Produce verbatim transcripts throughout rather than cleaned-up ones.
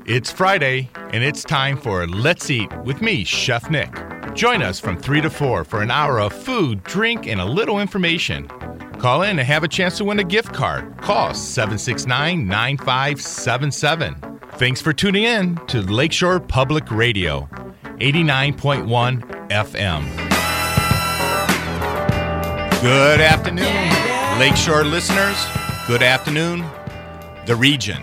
It's Friday, and it's time for Let's Eat with me, Chef Nick. Join us from three to four for an hour of food, drink, and a little information. Call in and have a chance to win a gift card. Call seven six nine, nine five seven seven. Thanks for tuning in to Lakeshore Public Radio, eighty-nine point one F M. Good afternoon, Lakeshore listeners. Good afternoon, the region.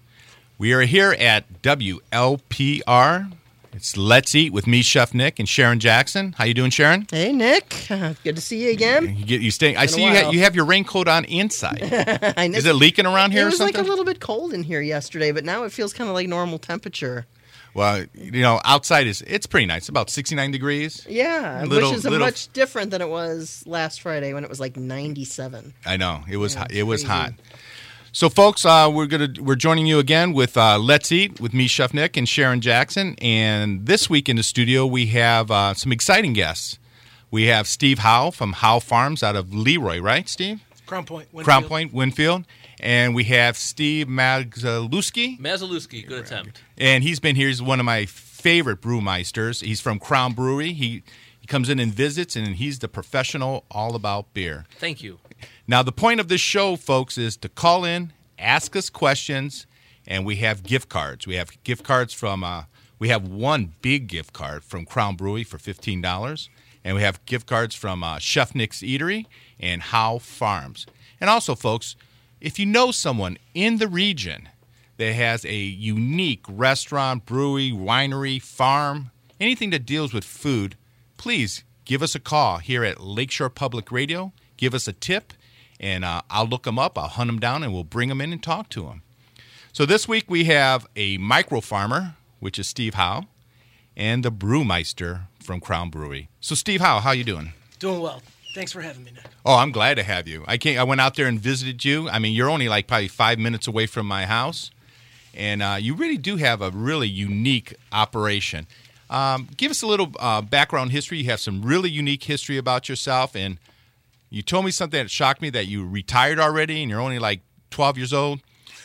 We are here at W L P R. It's Let's Eat with me, Chef Nick, and Sharon Jackson. How you doing, Sharon? Hey, Nick. Uh, good to see you again. You get you staying. I see you, ha- you have your raincoat on inside. I know. Is it leaking around here it or was something? like a little bit cold in here yesterday, but now it feels kind of like normal temperature. Well, you know, outside is it's pretty nice. About sixty-nine degrees. Yeah, Little- which is a little- much different than it was last Friday when it was like ninety-seven. I know it was Yeah, hot. it's It was crazy. hot. So, folks, uh, we're gonna we're joining you again with uh, Let's Eat with me, Chef Nick, and Sharon Jackson. And this week in the studio, we have uh, some exciting guests. We have Steve Howe from Howe Farms out of Leroy, right, Steve? Crown Point, Winfield. Crown Point, Winfield. And we have Steve Mazalewski. Mazalewski, good attempt. And he's been here. He's one of my favorite brewmeisters. He's from Crown Brewery. He, he comes in and visits, and he's the professional all about beer. Thank you. Now, the point of this show, folks, is to call in, ask us questions, and we have gift cards. We have gift cards from, uh, we have one big gift card from Crown Brewery for fifteen dollars, and we have gift cards from uh, Chef Nick's Eatery and Howe Farms. And also, folks, if you know someone in the region that has a unique restaurant, brewery, winery, farm, anything that deals with food, please give us a call here at Lakeshore Public Radio. Give us a tip. And uh, I'll look them up, I'll hunt them down, and we'll bring them in and talk to them. So this week we have a micro farmer, which is Steve Howe, and the brewmeister from Crown Brewery. So Steve Howe, how you doing? Doing well. Thanks for having me, Nick. Oh, I'm glad to have you. I came, I went out there and visited you. I mean, you're only like probably five minutes away from my house, and uh, you really do have a really unique operation. Um, give us a little uh, background history. You have some really unique history about yourself, and you told me something that shocked me, that you retired already and you're only like twelve years old.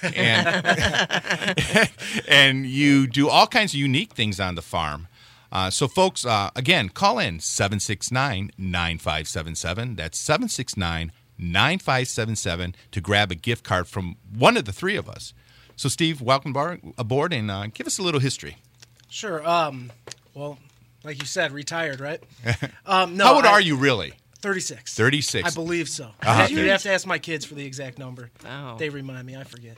And, and you do all kinds of unique things on the farm. Uh, so, folks, uh, again, call in seven six nine, nine five seven seven. That's seven six nine, nine five seven seven to grab a gift card from one of the three of us. So, Steve, welcome bar- aboard, and uh, give us a little history. Sure. Um, well, like you said, retired, right? Um, no, How old I- are you really? thirty-six. thirty-six. I believe so. Uh-huh. You'd have to ask my kids for the exact number. Wow. They remind me. I forget.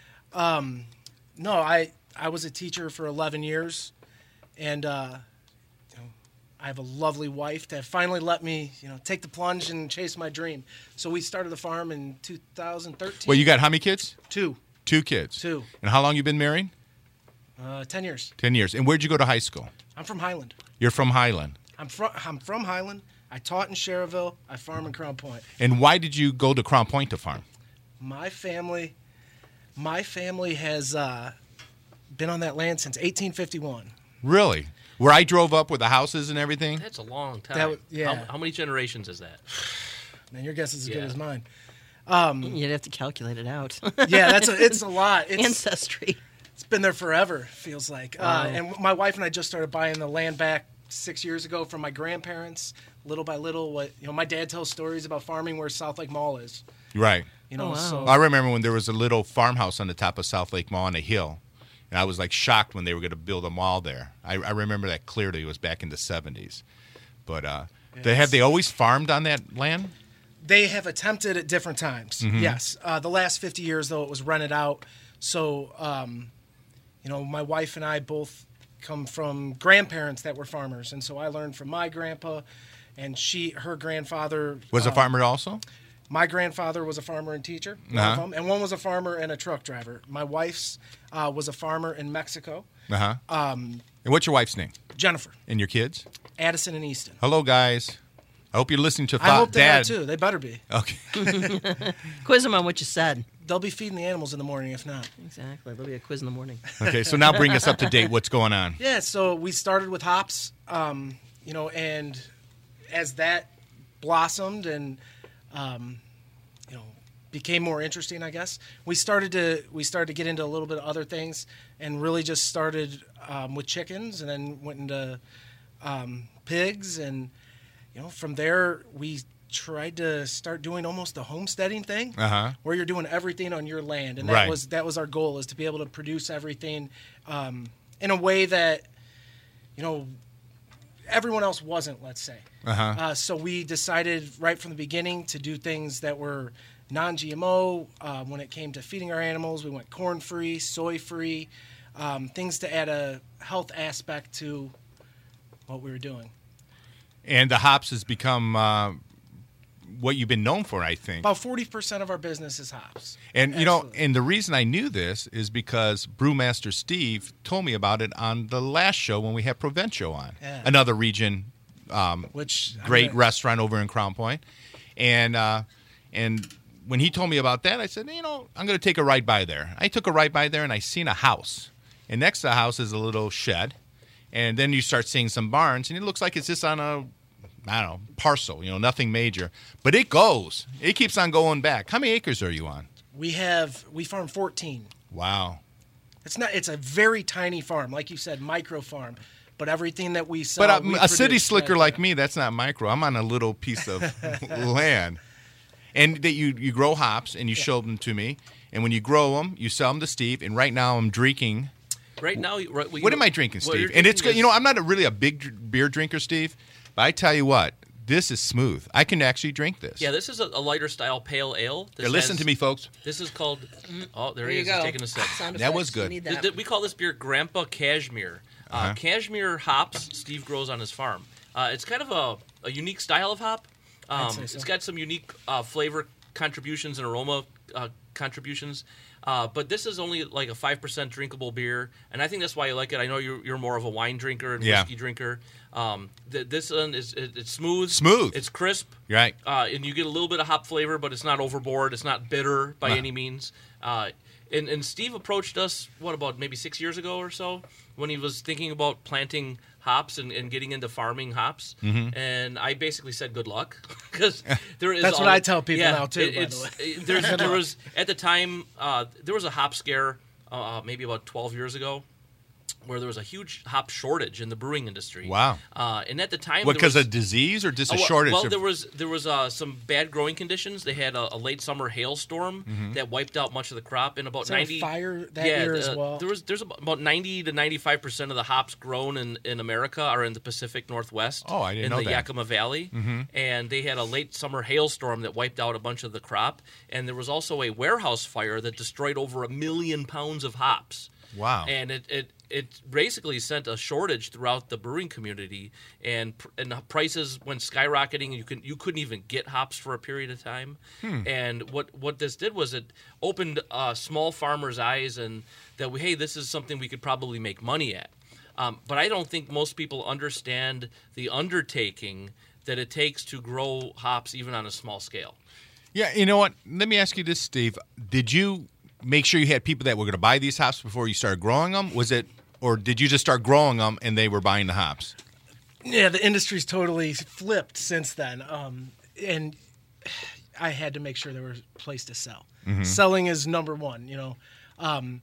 um, no, I I was a teacher for eleven years, and uh, you know, I have a lovely wife that finally let me, you know, take the plunge and chase my dream. So we started the farm in two thousand thirteen. Well, you got how many kids? Two. Two kids. Two. And how long you been married? Uh, ten years. Ten years. And where'd you go to high school? I'm from Highland. You're from Highland. I'm from I'm from Highland. I taught in Cherville. I farm in Crown Point. And why did you go to Crown Point to farm? My family, my family has uh, been on that land since eighteen fifty-one. Really? Where I drove up with the houses and everything? That's a long time. That w- yeah. How, how many generations is that? Man, your guess is as Yeah. good as mine. You'd have to calculate it out. Yeah, that's a, it's a lot. It's, Ancestry. it's been there forever. Feels like. Uh, Wow. and my wife and I just started buying the land back six years ago from my grandparents. Little by little, what you know, my dad tells stories about farming where South Lake Mall is. Right. You know, Oh, wow. so I remember when there was a little farmhouse on the top of South Lake Mall on a hill. And I was like shocked when they were going to build a mall there. I, I remember that clearly. It was back in the seventies. But uh, they, have they always farmed on that land? they have attempted at different times. Mm-hmm. Yes, uh, the last fifty years though it was rented out. So, um, you know, my wife and I both come from grandparents that were farmers, and so I learned from my grandpa, and she, her grandfather Was a uh, farmer also? My grandfather was a farmer and teacher, one Uh-huh. of them, and one was a farmer and a truck driver. My wife's uh, was a farmer in Mexico. Uh-huh. Um, And what's your wife's name? Jennifer, And your kids? Addison, and Easton. Hello, guys. I hope you're listening to I hope they Dad. are too. They better be. Okay. Quiz them on what you said. They'll be feeding the animals in the morning if not. Exactly. There'll be a quiz in the morning. Okay, so now bring us up to date. What's going on? Yeah, so we started with hops, um, you know, and as that blossomed and, um, you know, became more interesting, I guess. We started to we started to get into a little bit of other things, and really just started um, with chickens, and then went into um, pigs, and you know from there we tried to start doing almost the homesteading thing, Uh-huh. where you're doing everything on your land, and that Right. was that was our goal, is to be able to produce everything um, in a way that you know everyone else wasn't. Let's say. Uh-huh. Uh, so we decided right from the beginning to do things that were non-G M O. Uh, when it came to feeding our animals, we went corn-free, soy-free, um, things to add a health aspect to what we were doing. And the hops has become uh, what you've been known for, I think. About forty percent of our business is hops. And, you know, Absolutely. and the reason I knew this is because Brewmaster Steve told me about it on the last show when we had Provencio on, Yeah. another region Which I'm great gonna- restaurant over in Crown Point. And uh, and when he told me about that, I said, you know, I'm going to take a ride by there. I took a ride by there, and I seen a house. And next to the house is a little shed. And then you start seeing some barns, and it looks like it's just on a, I don't know, parcel, you know, nothing major. But it goes. It keeps on going back. How many acres are you on? We have we farm fourteen. Wow. It's not. It's a very tiny farm, like you said, micro farm. But everything that we sell, But uh, we a city produce slicker right like there. me, that's not micro. I'm on a little piece of land. And that you, you grow hops, and you show them to me. And when you grow them, you sell them to Steve. And right now I'm drinking. Right now, you- right, What am I drinking, what you're Steve? And it's drinking good. You know, is- I'm not a, really a big dr- beer drinker, Steve. But I tell you what, this is smooth. I can actually drink this. Yeah, this is a, a lighter style pale ale. This Here, listen has- to me, folks. This is called. Oh, there, There he you is. go. He's taking a sip. Sound That was effects, you good. need Th- that. th- we call this beer Grandpa Cashmere. Uh, Uh-huh. Cashmere hops Steve grows on his farm. Uh, it's kind of a, a unique style of hop. Um, say so. It's got some unique uh, flavor contributions and aroma uh, contributions. Uh, but this is only like a five percent drinkable beer, and I think that's why you like it. I know you're, you're more of a wine drinker and Yeah. whiskey drinker. Um, th- this one is it, it's smooth. Smooth. It's crisp. You're right. Uh, and you get a little bit of hop flavor, but it's not overboard. It's not bitter by Uh. any means. Uh, and, and Steve approached us, what, about maybe six years ago or so, when he was thinking about planting hops and, and getting into farming hops. Mm-hmm. And I basically said, good luck. Because there is That's all- what I tell people yeah, now, too, it- by the it's- way. it- there's, there was, at the time, uh, there was a hop scare uh, maybe about twelve years ago, where there was a huge hop shortage in the brewing industry. Wow. Uh, and at the time, What, there because was- of disease or just a Oh, well- shortage? Well, of- there was there was uh, some bad growing conditions. They had a, a late summer hailstorm Mm-hmm. that wiped out much of the crop, and about Was there a ninety fire that yeah, year as uh, well? There was there's about about ninety to ninety five percent of the hops grown in, in America are in the Pacific Northwest. Oh, I didn't in know the that. Yakima Valley, mm-hmm. and they had a late summer hailstorm that wiped out a bunch of the crop, and there was also a warehouse fire that destroyed over a million pounds of hops. Wow. And it, it, it basically sent a shortage throughout the brewing community, and pr- and the prices went skyrocketing. You can you couldn't even get hops for a period of time. And what, what this did was it opened uh, small farmers' eyes, and that we, hey, this is something we could probably make money at. Um, but I don't think most people understand the undertaking that it takes to grow hops even on a small scale. Yeah, you know what? Let me ask you this, Steve. Did you make sure you had people that were going to buy these hops before you started growing them? Was it, or did you just start growing them and they were buying the hops? Yeah, the industry's totally flipped since then. Um, and I had to make sure there was a place to sell. Selling is number one, you know. Um,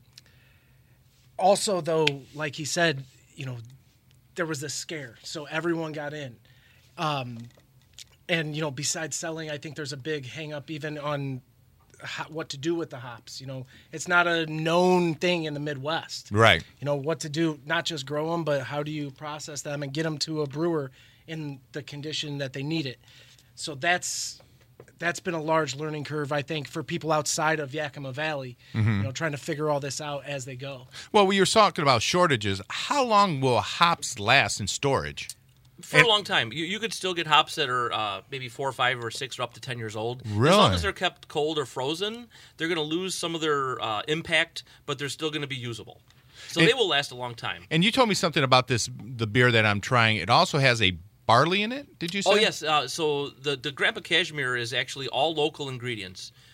also, though, like he said, you know, there was this scare, so everyone got in. Um, and, you know, besides selling, I think there's a big hang up even on ho- what to do with the hops. You know, it's not a known thing in the Midwest. Right. You know, what to do, not just grow them, but how do you process them and get them to a brewer in the condition that they need it. So that's that's been a large learning curve, I think, for people outside of Yakima Valley, you know, trying to figure all this out as they go. Well, we were talking about shortages. How long will hops last in storage? For And- a long time, you, you could still get hops that are uh, maybe four or five or six or up to ten years old. As Really? long as they're kept cold or frozen, they're going to lose some of their uh, impact, but they're still going to be usable. So And- they will last a long time. And you told me something about this, the beer that I'm trying. It also has a barley in it, did you say? Oh yes, uh, so the the Grandpa Cashmere is actually all local ingredients.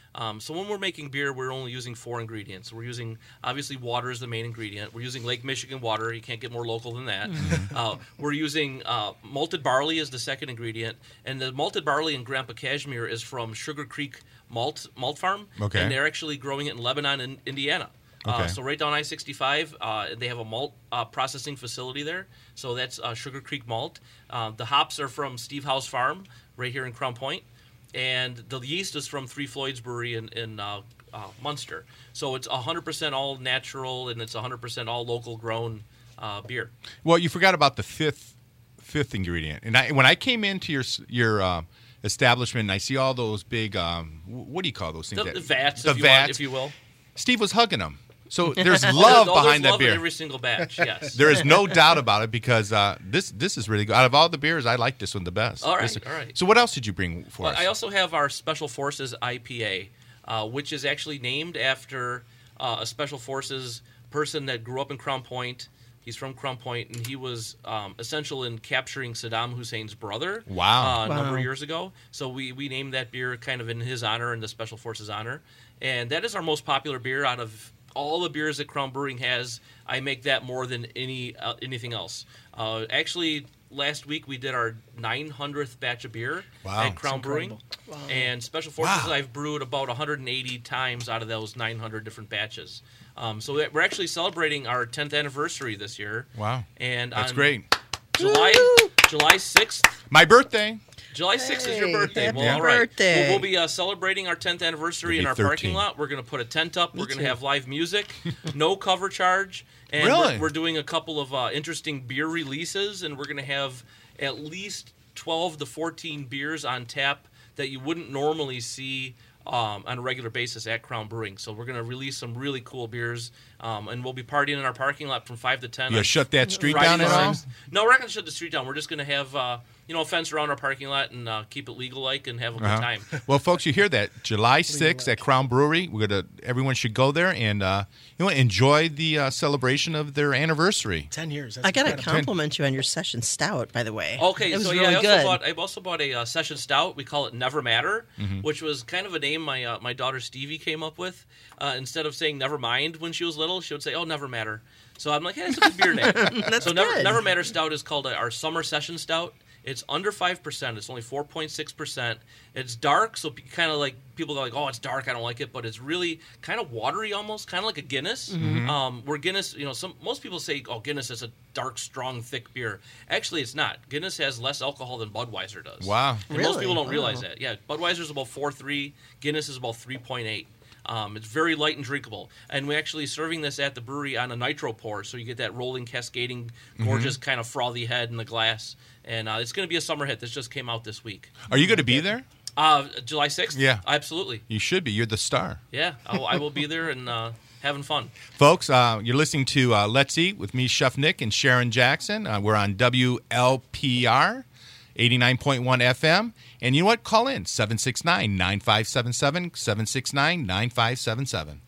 Um, so when we're making beer, we're only using four ingredients. We're using, obviously, water is the main ingredient. We're using Lake Michigan water. You can't get more local than that. uh, we're using uh, malted barley as the second ingredient. And the malted barley in Grandpa Cashmere is from Sugar Creek Malt Malt Farm. Okay. And they're actually growing it in Lebanon and Indiana. Okay. Uh, so right down I sixty-five, uh, they have a malt uh, processing facility there. So that's uh, Sugar Creek Malt. Uh, the hops are from Steve House Farm right here in Crown Point. And the yeast is from Three Floyds Brewery in, in uh, uh, Munster. So it's one hundred percent all natural, and it's one hundred percent all local grown uh, beer. Well, you forgot about the fifth fifth ingredient. And I, when I came into your your uh, establishment, and I see all those big, um, what do you call those things? The, that, the vats, the if, you vats. want, if you will. Steve was hugging them. So there's love oh, behind there's that love beer. in every single batch, yes. There is no doubt about it because uh, this this is really good. Out of all the beers, I like this one the best. All right, This- all right. So what else did you bring for Well, us? I also have our Special Forces I P A, uh, which is actually named after uh, a Special Forces person that grew up in Crown Point. He's from Crown Point, and he was um, essential in capturing Saddam Hussein's brother Wow. uh, a number Wow. of years ago. So we, we named that beer kind of in his honor and the Special Forces' honor. And that is our most popular beer out of all the beers that Crown Brewing has. I make that more than any uh, anything else. Uh, actually, last week we did our nine hundredth batch of beer Wow. at Crown Brewing. And Special Forces Wow. I've brewed about one hundred eighty times out of those nine hundred different batches. Um, so that- we're actually celebrating our tenth anniversary this year. Wow. And That's on great. July July sixth. My birthday. July sixth is your Hey, birthday. happy Well, all right. birthday. We'll, we'll be uh, celebrating our tenth anniversary It'll in our be parking thirteen. lot. We're going to put a tent up. Me We're going to too. have live music, no cover charge. And Really? we're, we're doing a couple of uh, interesting beer releases, and we're going to have at least twelve to fourteen beers on tap that you wouldn't normally see um, on a regular basis at Crown Brewing. So we're going to release some really cool beers, um, and we'll be partying in our parking lot from five to ten. You on shut that street Friday down the at all? sixth. No, we're not going to shut the street down. We're just going to have uh, you know a fence around our parking lot and uh, keep it legal-like and have a good Uh-huh. time. Well, folks, you hear that? July sixth at Crown Brewery. We're gonna. Everyone should go there and uh, you know enjoy the uh, celebration of their anniversary. Ten years. That's I got to incredible. compliment you on your session stout, by the way. Okay, it was so really yeah, I also good. bought I also bought a uh, session stout. We call it Never Matter, Mm-hmm. which was kind of a name my uh, my daughter Stevie came up with. Uh, instead of saying Never Mind when she was little, she would say, "Oh, Never Matter." So I'm like, "Hey, that's a good beer name." That's so Never good. Never Matter Stout is called uh, our summer session stout. It's under five percent. It's only four point six percent. It's dark, so kind of like people go like, "Oh, it's dark. I don't like it," but it's really kind of watery, almost kind of like a Guinness. Mm-hmm. Um, where Guinness, you know, some most people say, "Oh, Guinness is a dark, strong, thick beer." Actually, it's not. Guinness has less alcohol than Budweiser does. Wow. And most Really? people don't realize Wow. that. Yeah, Budweiser's about four point three. Guinness is about three point eight. Um, it's very light and drinkable. And we're actually serving this at the brewery on a nitro pour, so you get that rolling, cascading, gorgeous kind of frothy head in the glass. And uh, it's going to be a summer hit. This just came out this week. Are you going to be there? Uh, July sixth? Yeah. Absolutely. You should be. You're the star. Yeah, I will, I will be there and uh, having fun. Folks, uh, you're listening to uh, Let's Eat with me, Chef Nick, and Sharon Jackson. Uh, we're on W L P R, eighty-nine point one F M. And you know what? Call in, seven six nine, nine five seven seven, seven six nine, nine five seven seven.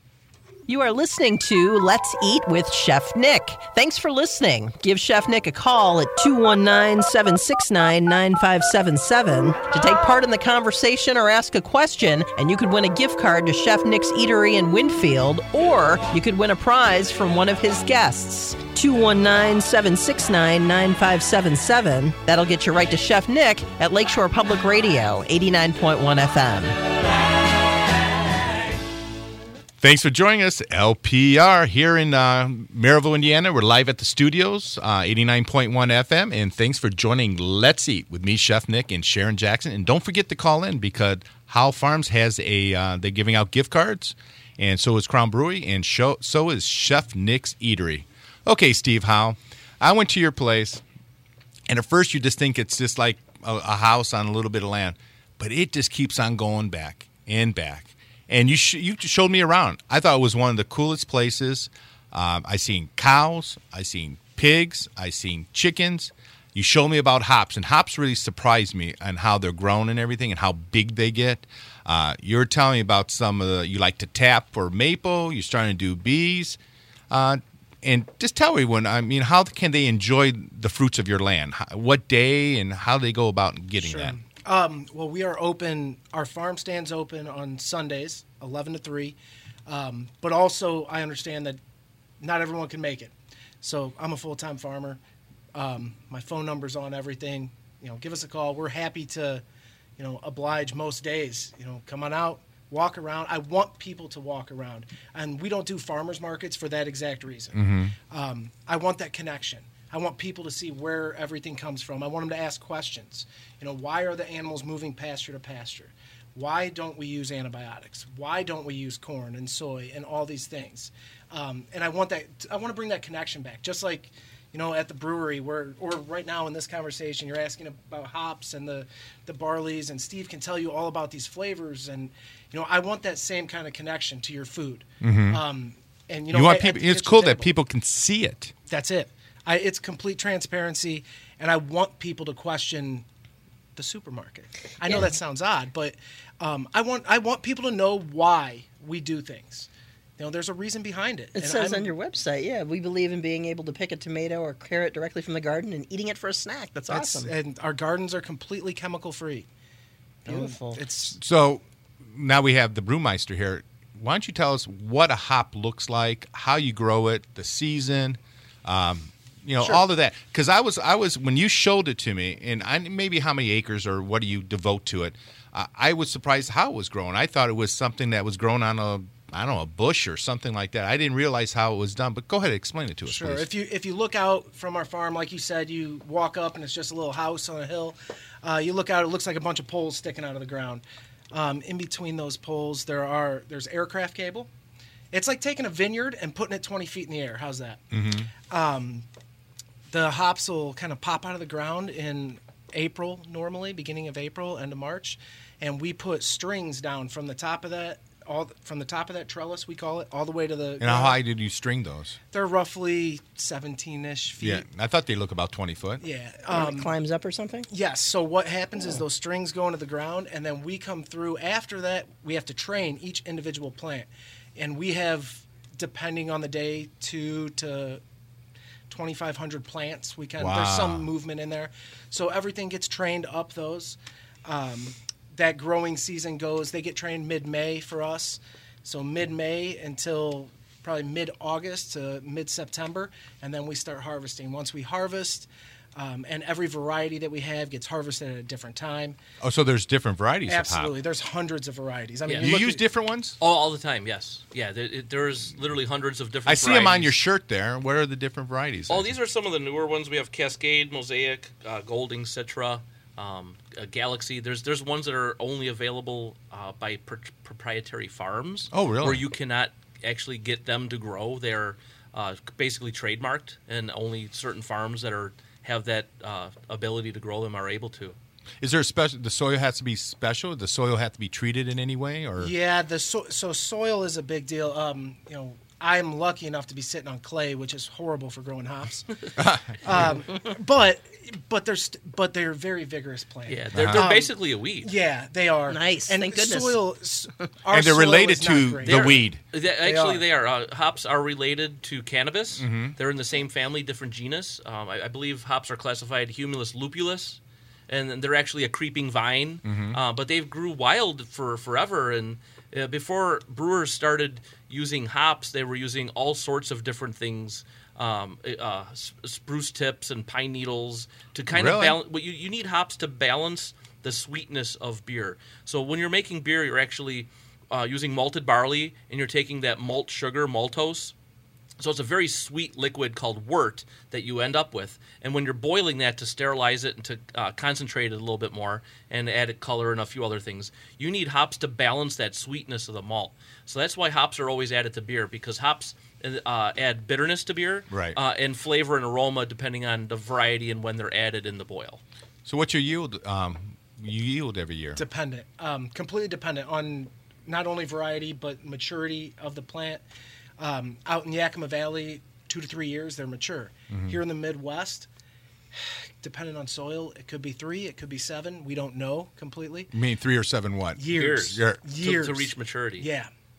You are listening to Let's Eat with Chef Nick. Thanks for listening. Give Chef Nick a call at two one nine, seven six nine, nine five seven seven to take part in the conversation or ask a question, and you could win a gift card to Chef Nick's Eatery in Winfield, or you could win a prize from one of his guests. two one nine, seven six nine, nine five seven seven. That'll get you right to Chef Nick at Lakeshore Public Radio, eighty-nine point one F M. Thanks for joining us, L P R, here in uh, Maryville, Indiana. We're live at the studios, uh, eighty-nine point one F M, and thanks for joining Let's Eat with me, Chef Nick, and Sharon Jackson. And don't forget to call in because Howell Farms has a, uh, they're giving out gift cards, and so is Crown Brewery, and show, so is Chef Nick's Eatery. Okay, Steve Howell, I went to your place, and at first you just think it's just like a, a house on a little bit of land, but it just keeps on going back and back. And you sh- you showed me around. I thought it was one of the coolest places. Um, I seen cows. I seen pigs. I seen chickens. You showed me about hops, and hops really surprised me on how they're grown and everything and how big they get. Uh, you were telling me about some of the, you like to tap for maple. You're starting to do bees. Uh, and just tell everyone, I mean, how can they enjoy the fruits of your land? How, what day and how they go about getting Sure. that? Um, well, we are open. Our farm stand's open on Sundays, eleven to three. Um, but also, I understand that not everyone can make it. So I'm a full-time farmer. Um, my phone number's on everything. You know, give us a call. We're happy to, you know, oblige most days. You know, come on out, walk around. I want people to walk around. And we don't do farmers markets for that exact reason. Mm-hmm. Um, I want that connection. I want people to see where everything comes from. I want them to ask questions. You know, why are the animals moving pasture to pasture? Why don't we use antibiotics? Why don't we use corn and soy and all these things? Um, and I want that. I want to bring that connection back, just like, you know, at the brewery, where, or right now in this conversation, you're asking about hops and the the barleys, and Steve can tell you all about these flavors. And you know, I want that same kind of connection to your food. Mm-hmm. Um, and you know, you want at- people. at the It's kitchen cool that table. people can see it. That's it. I, it's complete transparency, and I want people to question the supermarket. I know Yeah. that sounds odd, but um, I want I want people to know why we do things. You know, there's a reason behind it. It And says I'm- on your website, yeah, we believe in being able to pick a tomato or carrot directly from the garden and eating it for a snack. That's that's- awesome. And our gardens are completely chemical free. Beautiful. It's So now we have the brewmeister here. Why don't you tell us what a hop looks like, how you grow it, the season, um, you know, Sure. all of that. Because I was, I was when you showed it to me, and I maybe how many acres or what do you devote to it? Uh, I was surprised how it was grown. I thought it was something that was grown on a, I don't know, a bush or something like that. I didn't realize how it was done. But go ahead, explain it to us, Sure. please. If you if you look out from our farm, like you said, you walk up and it's just a little house on a hill. Uh, you look out, it looks like a bunch of poles sticking out of the ground. Um, in between those poles, there are there's aircraft cable. It's like taking a vineyard and putting it twenty feet in the air. How's that? Mm-hmm. Um, the hops will kind of pop out of the ground in April, normally beginning of April, end of March, and we put strings down from the top of that. All from the top of that trellis, we call it, all the way to the. And how high did you string those? They're roughly seventeen-ish feet. Yeah, I thought they look about twenty foot. Yeah. Or it Um, climbs up or something? yes. So what happens is those strings go into the ground, and then we come through. After that, we have to train each individual plant, and we have, depending on the day, two to twenty-five hundred plants. We can. Wow. There's some movement in there, so everything gets trained up those. Um, that growing season goes. They get trained mid-May for us, so mid-May until probably mid-August to mid-September, and then we start harvesting. Once we harvest, um, and every variety that we have gets harvested at a different time. Oh, so there's different varieties Absolutely, of there's hundreds of varieties. I mean, Yeah. hop. you You look use at- different ones? Oh, all the time, yes. Yeah, there, it, there's literally hundreds of different I see them on varieties. your shirt there. What are the different varieties? Oh, these are some of the newer ones. We have Cascade, Mosaic, uh, Golding, Citra, um, uh, Galaxy. There's there's ones that are only available uh, by pr- proprietary farms. Oh, really? Where you cannot actually get them to grow. They're uh, basically trademarked, and only certain farms that are have that uh, ability to grow them are able to. Is there a special? The soil has to be special. The soil has to be treated in any way, or Yeah, the so, so soil is a big deal. Um, you know, I'm lucky enough to be sitting on clay, which is horrible for growing hops. um, but but they're st- but they're very vigorous plants. Yeah, they're, they're Um, basically a weed. Yeah, they are. Nice, And thank goodness. soil, s- our and they're soil related is not to great. the They're- weed. They, actually, are. they are. Uh, hops are related to cannabis. Mm-hmm. They're in the same family, different genus. Um, I, I believe hops are classified Humulus lupulus, and then they're actually a creeping vine. Mm-hmm. Uh, but they've grew wild for forever. And uh, before brewers started using hops, they were using all sorts of different things. Um, uh, s- spruce tips and pine needles to kind of Really? balance. Well, you, you need hops to balance the sweetness of beer. So when you're making beer, you're actually uh, using malted barley, and you're taking that malt sugar, maltose. So it's a very sweet liquid called wort that you end up with. And when you're boiling that to sterilize it and to uh, concentrate it a little bit more and add it color and a few other things, you need hops to balance that sweetness of the malt. So that's why hops are always added to beer, because hops uh, add bitterness to beer, Right. uh, and flavor and aroma depending on the variety and when they're added in the boil. So what's your yield? Um, you yield every year. Dependent, um, completely dependent on not only variety but maturity of the plant. Um, out in Yakima Valley, two to three years, they're mature. Mm-hmm. Here in the Midwest, depending on soil, it could be three, it could be seven. We don't know completely. You mean three or seven what? Years. Year- To- Years. To, reach maturity. Yeah.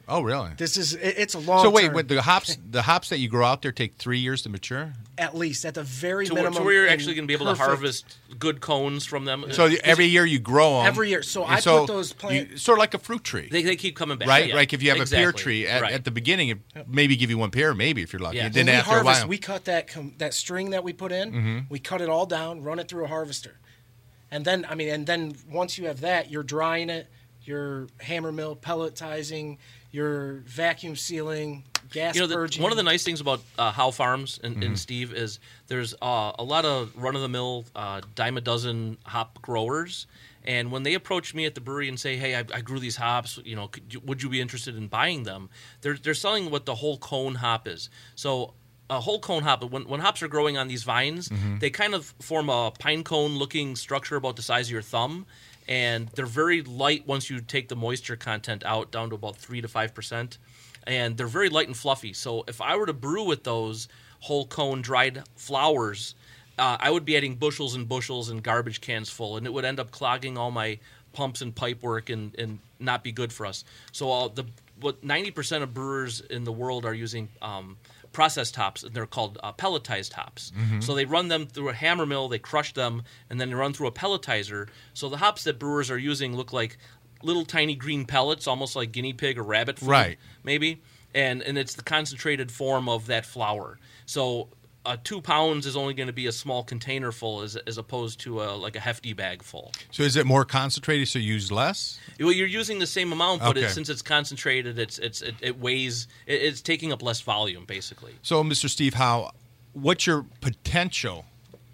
Oh, really? This is it, it's a long. So wait, term. with the hops, the hops that you grow out there take three years to mature. At least at the very To where, minimum. to where you're and actually going to be able to perfect. harvest good cones from them. So every year you grow them. Every year. So and I so put those plant- you- sort of like a fruit tree, They, they keep coming back. right? Yeah, Like if you have exactly. a pear tree at, Right. at the beginning, it maybe give you one pear, maybe if you're lucky. Yeah. And When then we after harvest, a while, we cut that com- that string that we put in. Mm-hmm. We cut it all down, run it through a harvester, and then I mean, and then once you have that, you're drying it, you're hammer mill pelletizing, you're vacuum sealing, gas You know, the, purging. one of the nice things about uh, Howe Farms and, Mm-hmm. and Steve is there's uh, a lot of run-of-the-mill, uh, dime a dozen hop growers. And when they approach me at the brewery and say, "Hey, I, I grew these hops. You know, could you, would you be interested in buying them?" They're they're selling what the whole cone hop is. So a whole cone hop. When when hops are growing on these vines, Mm-hmm. they kind of form a pine cone looking structure about the size of your thumb. And they're very light once you take the moisture content out down to about three to five percent. And they're very light and fluffy. So if I were to brew with those whole cone dried flowers, uh, I would be adding bushels and bushels and garbage cans full, and it would end up clogging all my pumps and pipe work and, and not be good for us. So uh, the what ninety percent of brewers in the world are using um, processed hops, and they're called uh, pelletized hops. So they run them through a hammer mill, they crush them, and then they run through a pelletizer. So the hops that brewers are using look like little tiny green pellets, almost like guinea pig or rabbit food, Right. maybe. And and it's the concentrated form of that flour. So uh, two pounds is only going to be a small container full, as as opposed to a, like a hefty bag full. so is it more concentrated, so you use less? Well, you're using the same amount, but Okay. it, since it's concentrated, it's it's it, it weighs. It, it's taking up less volume, basically. So, Mister Steve Howe, what's your potential?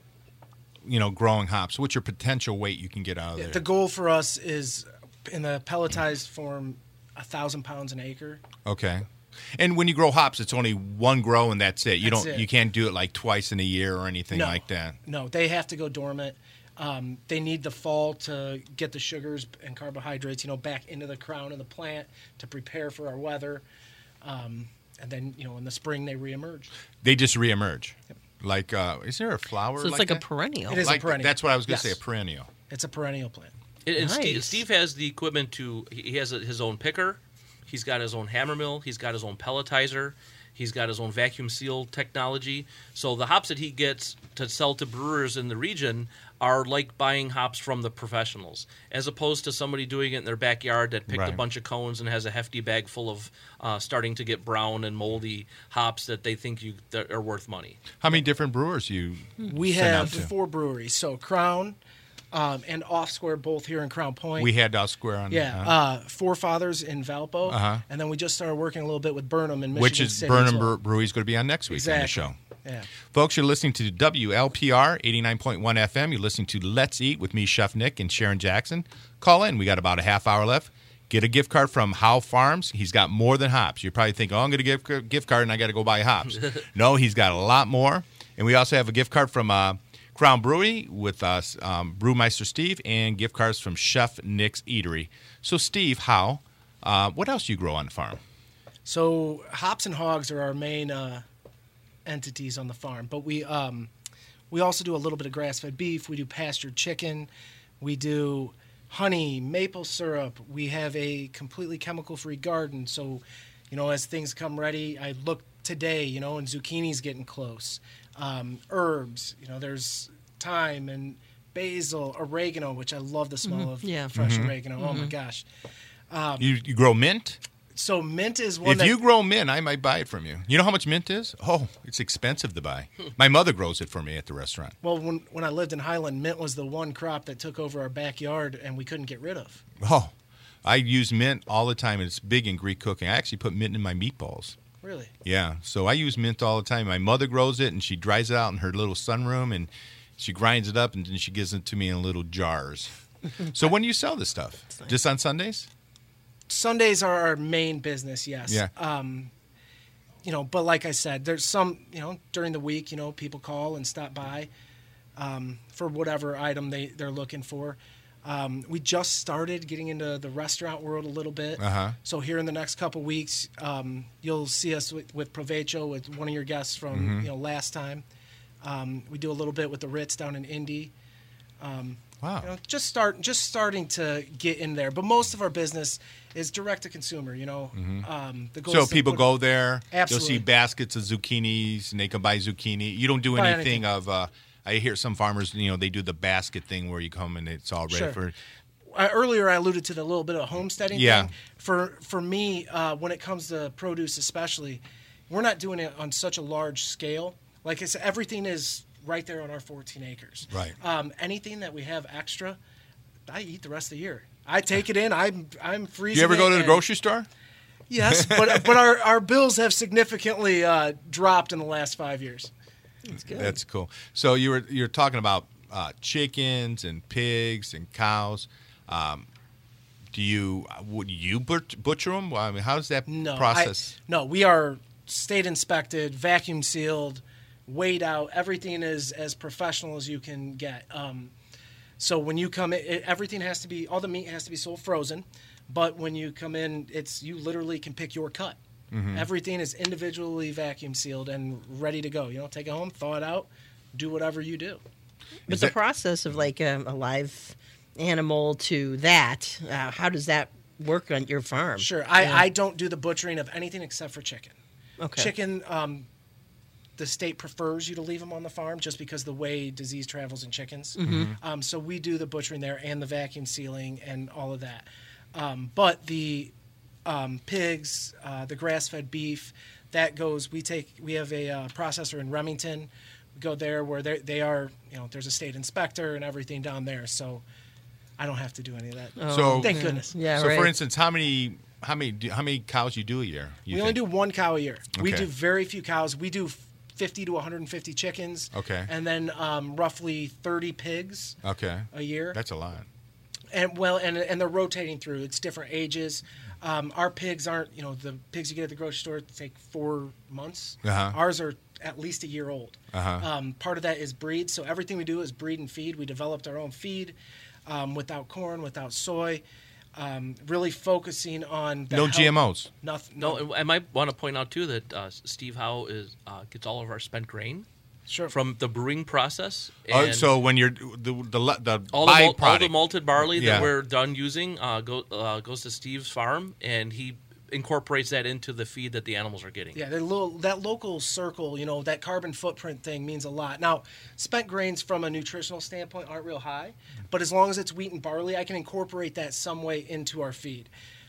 You know, growing hops. What's your potential weight you can get out of there? The goal for us is in the pelletized form, a thousand pounds an acre. Okay. And when you grow hops, it's only one grow and that's it. You That's don't. it. You can't do it like twice in a year or anything No. like that. No, they have to go dormant. Um, they need the fall to get the sugars and carbohydrates, you know, back into the crown of the plant to prepare for our weather. Um, and then, you know, in the spring they reemerge. They just reemerge. Like, uh, is there a flower? So it's like, a that? perennial. It is. Like, a perennial. That's what I was going to Yes. say. A perennial. It's a perennial plant. And, and Steve, Nice. Steve has the equipment to. He he has a, his own picker. He's got his own hammer mill. He's got his own pelletizer. He's got his own vacuum seal technology. So the hops that he gets to sell to brewers in the region are like buying hops from the professionals, as opposed to somebody doing it in their backyard that picked a Right. bunch of cones and has a hefty bag full of uh, starting to get brown and moldy hops that they think you that are worth money. How many different brewers you We send out have to? four breweries. So Crown um, and Off Square, both here in Crown Point. We had uh, Square on. yeah, huh? uh, Forefathers in Valpo. Uh-huh. And then we just started working a little bit with Burnham in Michigan which is City Burnham as well. Bre- Brewery is going to be on next week Exactly. on the show. Yeah. Folks, you're listening to W L P R eighty-nine point one F M. You're listening to Let's Eat with me, Chef Nick, and Sharon Jackson. Call in. We got about a half hour left. Get a gift card from Howe Farms. He's got more than hops. You're probably thinking, oh, I'm going to get a gift card and I got to go buy hops. No, he's got a lot more. And we also have a gift card from uh, Crown Brewery with us, um, Brewmeister Steve, and gift cards from Chef Nick's Eatery. So, Steve, Howe, uh, what else do you grow on the farm? So hops and hogs are our main uh, entities on the farm, but we um, we also do a little bit of grass-fed beef. We do pastured chicken. We do honey, maple syrup. We have a completely chemical-free garden. So, you know, as things come ready, I look today, you know, and zucchini's getting close. Um, herbs, you know, there's thyme and basil, oregano, which I love the smell of Yeah. fresh oregano. Oh my gosh! You, you grow mint? So mint is one If that you grow mint, I might buy it from you. You know how much mint is? Oh, it's expensive to buy. My mother grows it for me at the restaurant. Well, when when I lived in Highland, mint was the one crop that took over our backyard, and we couldn't get rid of. Oh, I use mint all the time, and it's big in Greek cooking. I actually put mint in my meatballs. Really? Yeah, so I use mint all the time. My mother grows it, and she dries it out in her little sunroom, and she grinds it up, and then she gives it to me in little jars. So when do you sell this stuff? Just on Sundays? Sundays are our main business. Yes. Yeah. Um, you know, but like I said, there's some, you know, during the week, you know, people call and stop by um, for whatever item they they're looking for. Um, we just started getting into the restaurant world a little bit. Uh-huh. So here in the next couple weeks, um, you'll see us with, with Provecho, with one of your guests from Mm-hmm. you know last time. Um, we do a little bit with the Ritz down in Indy. Um, Wow. You know, just start just starting to get in there. But most of our business is direct to consumer. You know, um, the goal So is to people put- go there, Absolutely. they'll see baskets of zucchinis, and they can buy zucchini. You don't do Buy anything anything. of, uh, I hear some farmers, you know, they do the basket thing where you come and it's all ready Sure. for, Uh, earlier, I alluded to the little bit of homesteading Yeah. thing. For for me, uh, when it comes to produce, especially, we're not doing it on such a large scale. Like I said, everything is right there on our fourteen acres. Right. Um, anything that we have extra, I eat the rest of the year. I take it in. I'm I'm freezing. you ever go it to the and- grocery store? Yes, but but our, our bills have significantly uh, dropped in the last five years. That's good. That's cool. So you were you're talking about uh, chickens and pigs and cows. Um, do you would you butch- butcher them? I mean, how does that No, process? I, no, we are state inspected, vacuum sealed, weighed out. Everything is as professional as you can get. Um, so when you come in, it, everything has to be, all the meat has to be sold frozen. But when you come in, it's you literally can pick your cut. Mm-hmm. Everything is individually vacuum sealed and ready to go. You know, take it home, thaw it out, do whatever you do. But Is the that- process of like um, a live animal to that, uh, how does that work on your farm? Sure. I, Yeah. I don't do the butchering of anything except for chicken. Okay. Chicken, um, the state prefers you to leave them on the farm just because the way disease travels in chickens. Um, so we do the butchering there and the vacuum sealing and all of that. Um, but the um, pigs, uh, the grass-fed beef, that goes. We take. We have a uh, processor in Remington. We go there where they they are. You know, there's a state inspector and everything down there. So I don't have to do any of that. So Thank goodness. Yeah, so right. for instance, how many how many do, how many cows you do a year? You We only think? do one cow a year. We Okay. do very few cows. We do fifty to one hundred fifty chickens. Okay. And then um, roughly thirty pigs Okay, a year. that's a lot. And well, and and they're rotating through. It's different ages. Um, our pigs aren't, you know, the pigs you get at the grocery store take four months. Uh-huh. Ours are at least a year old. Uh-huh. Um, part of that is breed. So everything we do is breed and feed. We developed our own feed um, without corn, without soy. Um, really focusing on the No health- G M Os. Nothing. No, and I might want to point out too that uh, Steve Howe is uh, gets all of our spent grain Sure. from the brewing process. Oh, and so when you're the the, the all the, malt, all the byproduct. malted barley Yeah. that we're done using uh, go, uh, goes to Steve's farm, and he incorporates that into the feed that the animals are getting. Yeah, that little that local circle, you know, that carbon footprint thing means a lot. Now, spent grains from a nutritional standpoint aren't real high, but as long as it's wheat and barley, I can incorporate that some way into our feed.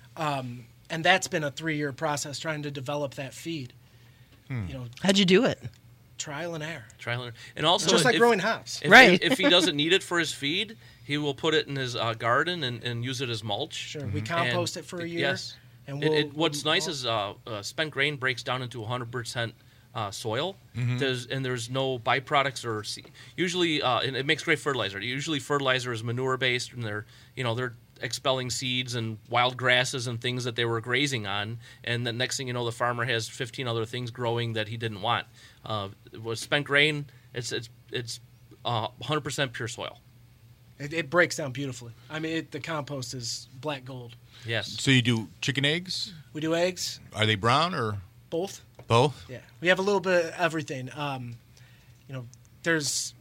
Um, and that's been a three-year process trying to develop that feed. You know, How'd you do it? trial and error. Trial and- and also Just like if- growing hops. If, Right. If, if he doesn't need it for his feed, he will put it in his uh, garden and, and use it as mulch. Sure, we compost And- it for a year. Yes. And It- we'll, it- what's we'll- nice is uh, uh, spent grain breaks down into one hundred percent uh, soil. Mm-hmm. There's, and there's no byproducts or se- usually uh, and it makes great fertilizer. Usually fertilizer is manure based, and they're you know they're expelling seeds and wild grasses and things that they were grazing on. And the next thing you know, the farmer has fifteen other things growing that he didn't want. Uh, with spent grain, it's it's it's uh, one hundred percent pure soil. It, it breaks down beautifully. I mean, it, the compost is black gold. Yes. So you do chicken eggs? We do eggs, Are they brown or both. both? Yeah, we have a little bit of everything. Um, you know, there's,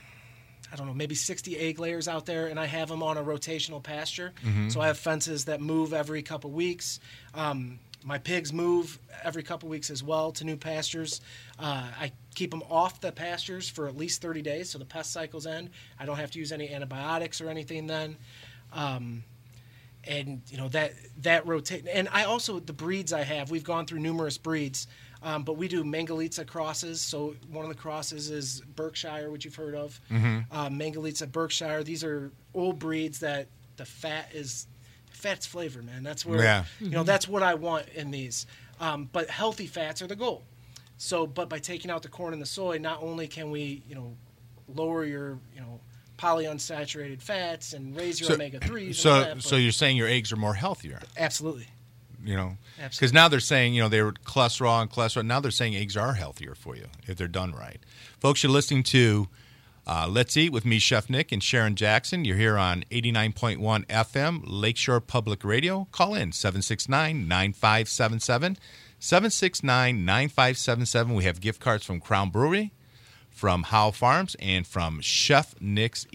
I don't know, maybe sixty egg layers out there, and I have them on a rotational pasture. So I have fences that move every couple weeks. Um, my pigs move every couple weeks as well to new pastures. Uh, I keep them off the pastures for at least thirty days, so the pest cycles end. I don't have to use any antibiotics or anything then. Um, and you know that that rotate, and I also the breeds I have. We've gone through numerous breeds, um, but we do Mangalitsa crosses. So one of the crosses is Berkshire, which you've heard of. Mm-hmm. Uh, Mangalitsa Berkshire. These are old breeds that the fat is fat's flavor, man. That's where Yeah. you know that's what I want in these. Um, but healthy fats are the goal. So, but by taking out the corn and the soy, not only can we you know lower your you know polyunsaturated fats and raise your So, omega threes. so, and all that, so but- you're saying your eggs are more healthier, absolutely. you know? Because Absolutely. now they're saying, you know, they were cholesterol and cholesterol. Now they're saying eggs are healthier for you if they're done right. Folks, you're listening to uh, Let's Eat with me, Chef Nick, and Sharon Jackson. You're here on eighty-nine point one F M, Lakeshore Public Radio. Call in seven six nine, nine five seven seven, seven six nine, nine five seven seven. We have gift cards from Crown Brewery, from Howe Farms, and from Chef Nick's Eatery.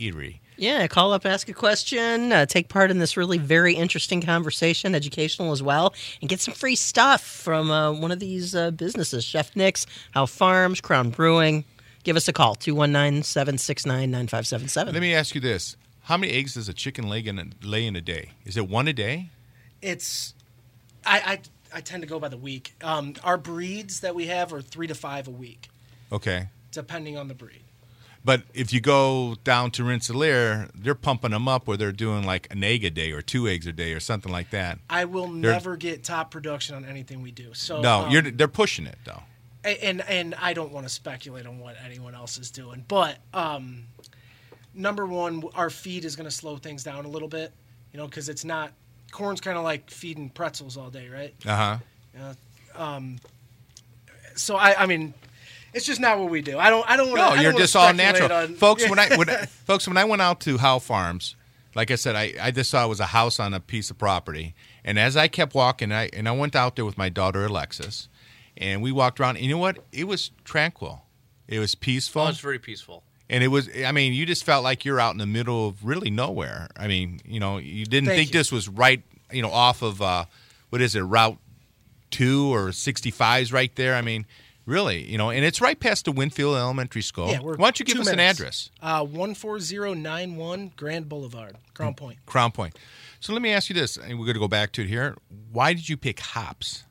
Yeah, call up, ask a question, uh, take part in this really very interesting conversation, educational as well, and get some free stuff from uh, one of these uh, businesses, Chef Nick's, Howe Farms, Crown Brewing. Give us a call, two one nine, seven six nine, nine five seven seven. Let me ask you this. How many eggs does a chicken lay in a, lay in a day? Is it one a day? It's, I, I, I tend to go by the week. Um, our breeds that we have are three to five a week, Okay. depending on the breed. But if you go down to Rensselaer, they're pumping them up where they're doing like an egg a day or two eggs a day or something like that. I will They're- never get top production on anything we do. So No, um, you're, they're pushing it, though. and and I don't want to speculate on what anyone else is doing, but um, number one, our feed is going to slow things down a little bit, you know, because it's not corn's kind of like feeding pretzels all day, right? Uh-huh. Yeah. Um, so I, I mean, it's just not what we do. I don't, I don't want No, to. you're just all natural, on, folks. When I, when I folks when I went out to Howe Farms, like I said, I, I just saw it was a house on a piece of property, and as I kept walking, I and I went out there with my daughter Alexis, and we walked around. And you know what? It was tranquil. It was peaceful. Oh, it's very peaceful. And it was, I mean, you just felt like you're out in the middle of really nowhere. I mean, you know, you didn't Thank think you. this was right, you know, off of, uh, what is it, Route two or sixty-five's right there. I mean, really, you know, and it's right past the Winfield Elementary School. Yeah, we're Why don't you give two us minutes. an address? Uh, one four zero nine one Grand Boulevard, Crown Point. Crown Point. So let me ask you this, and we're going to go back to it here. Why did you pick hops?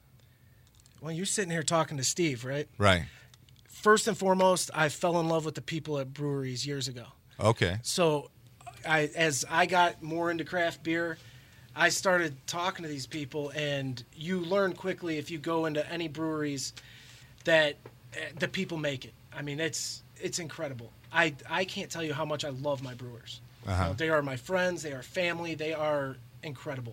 Well, you're sitting here talking to Steve, right? Right. First and foremost, I fell in love with the people at breweries years ago. Okay. So, I as I got more into craft beer, I started talking to these people, and you learn quickly if you go into any breweries that uh, the people make it. I mean, it's it's incredible. I I can't tell you how much I love my brewers. Uh-huh. You know, they are my friends. They are family. They are incredible,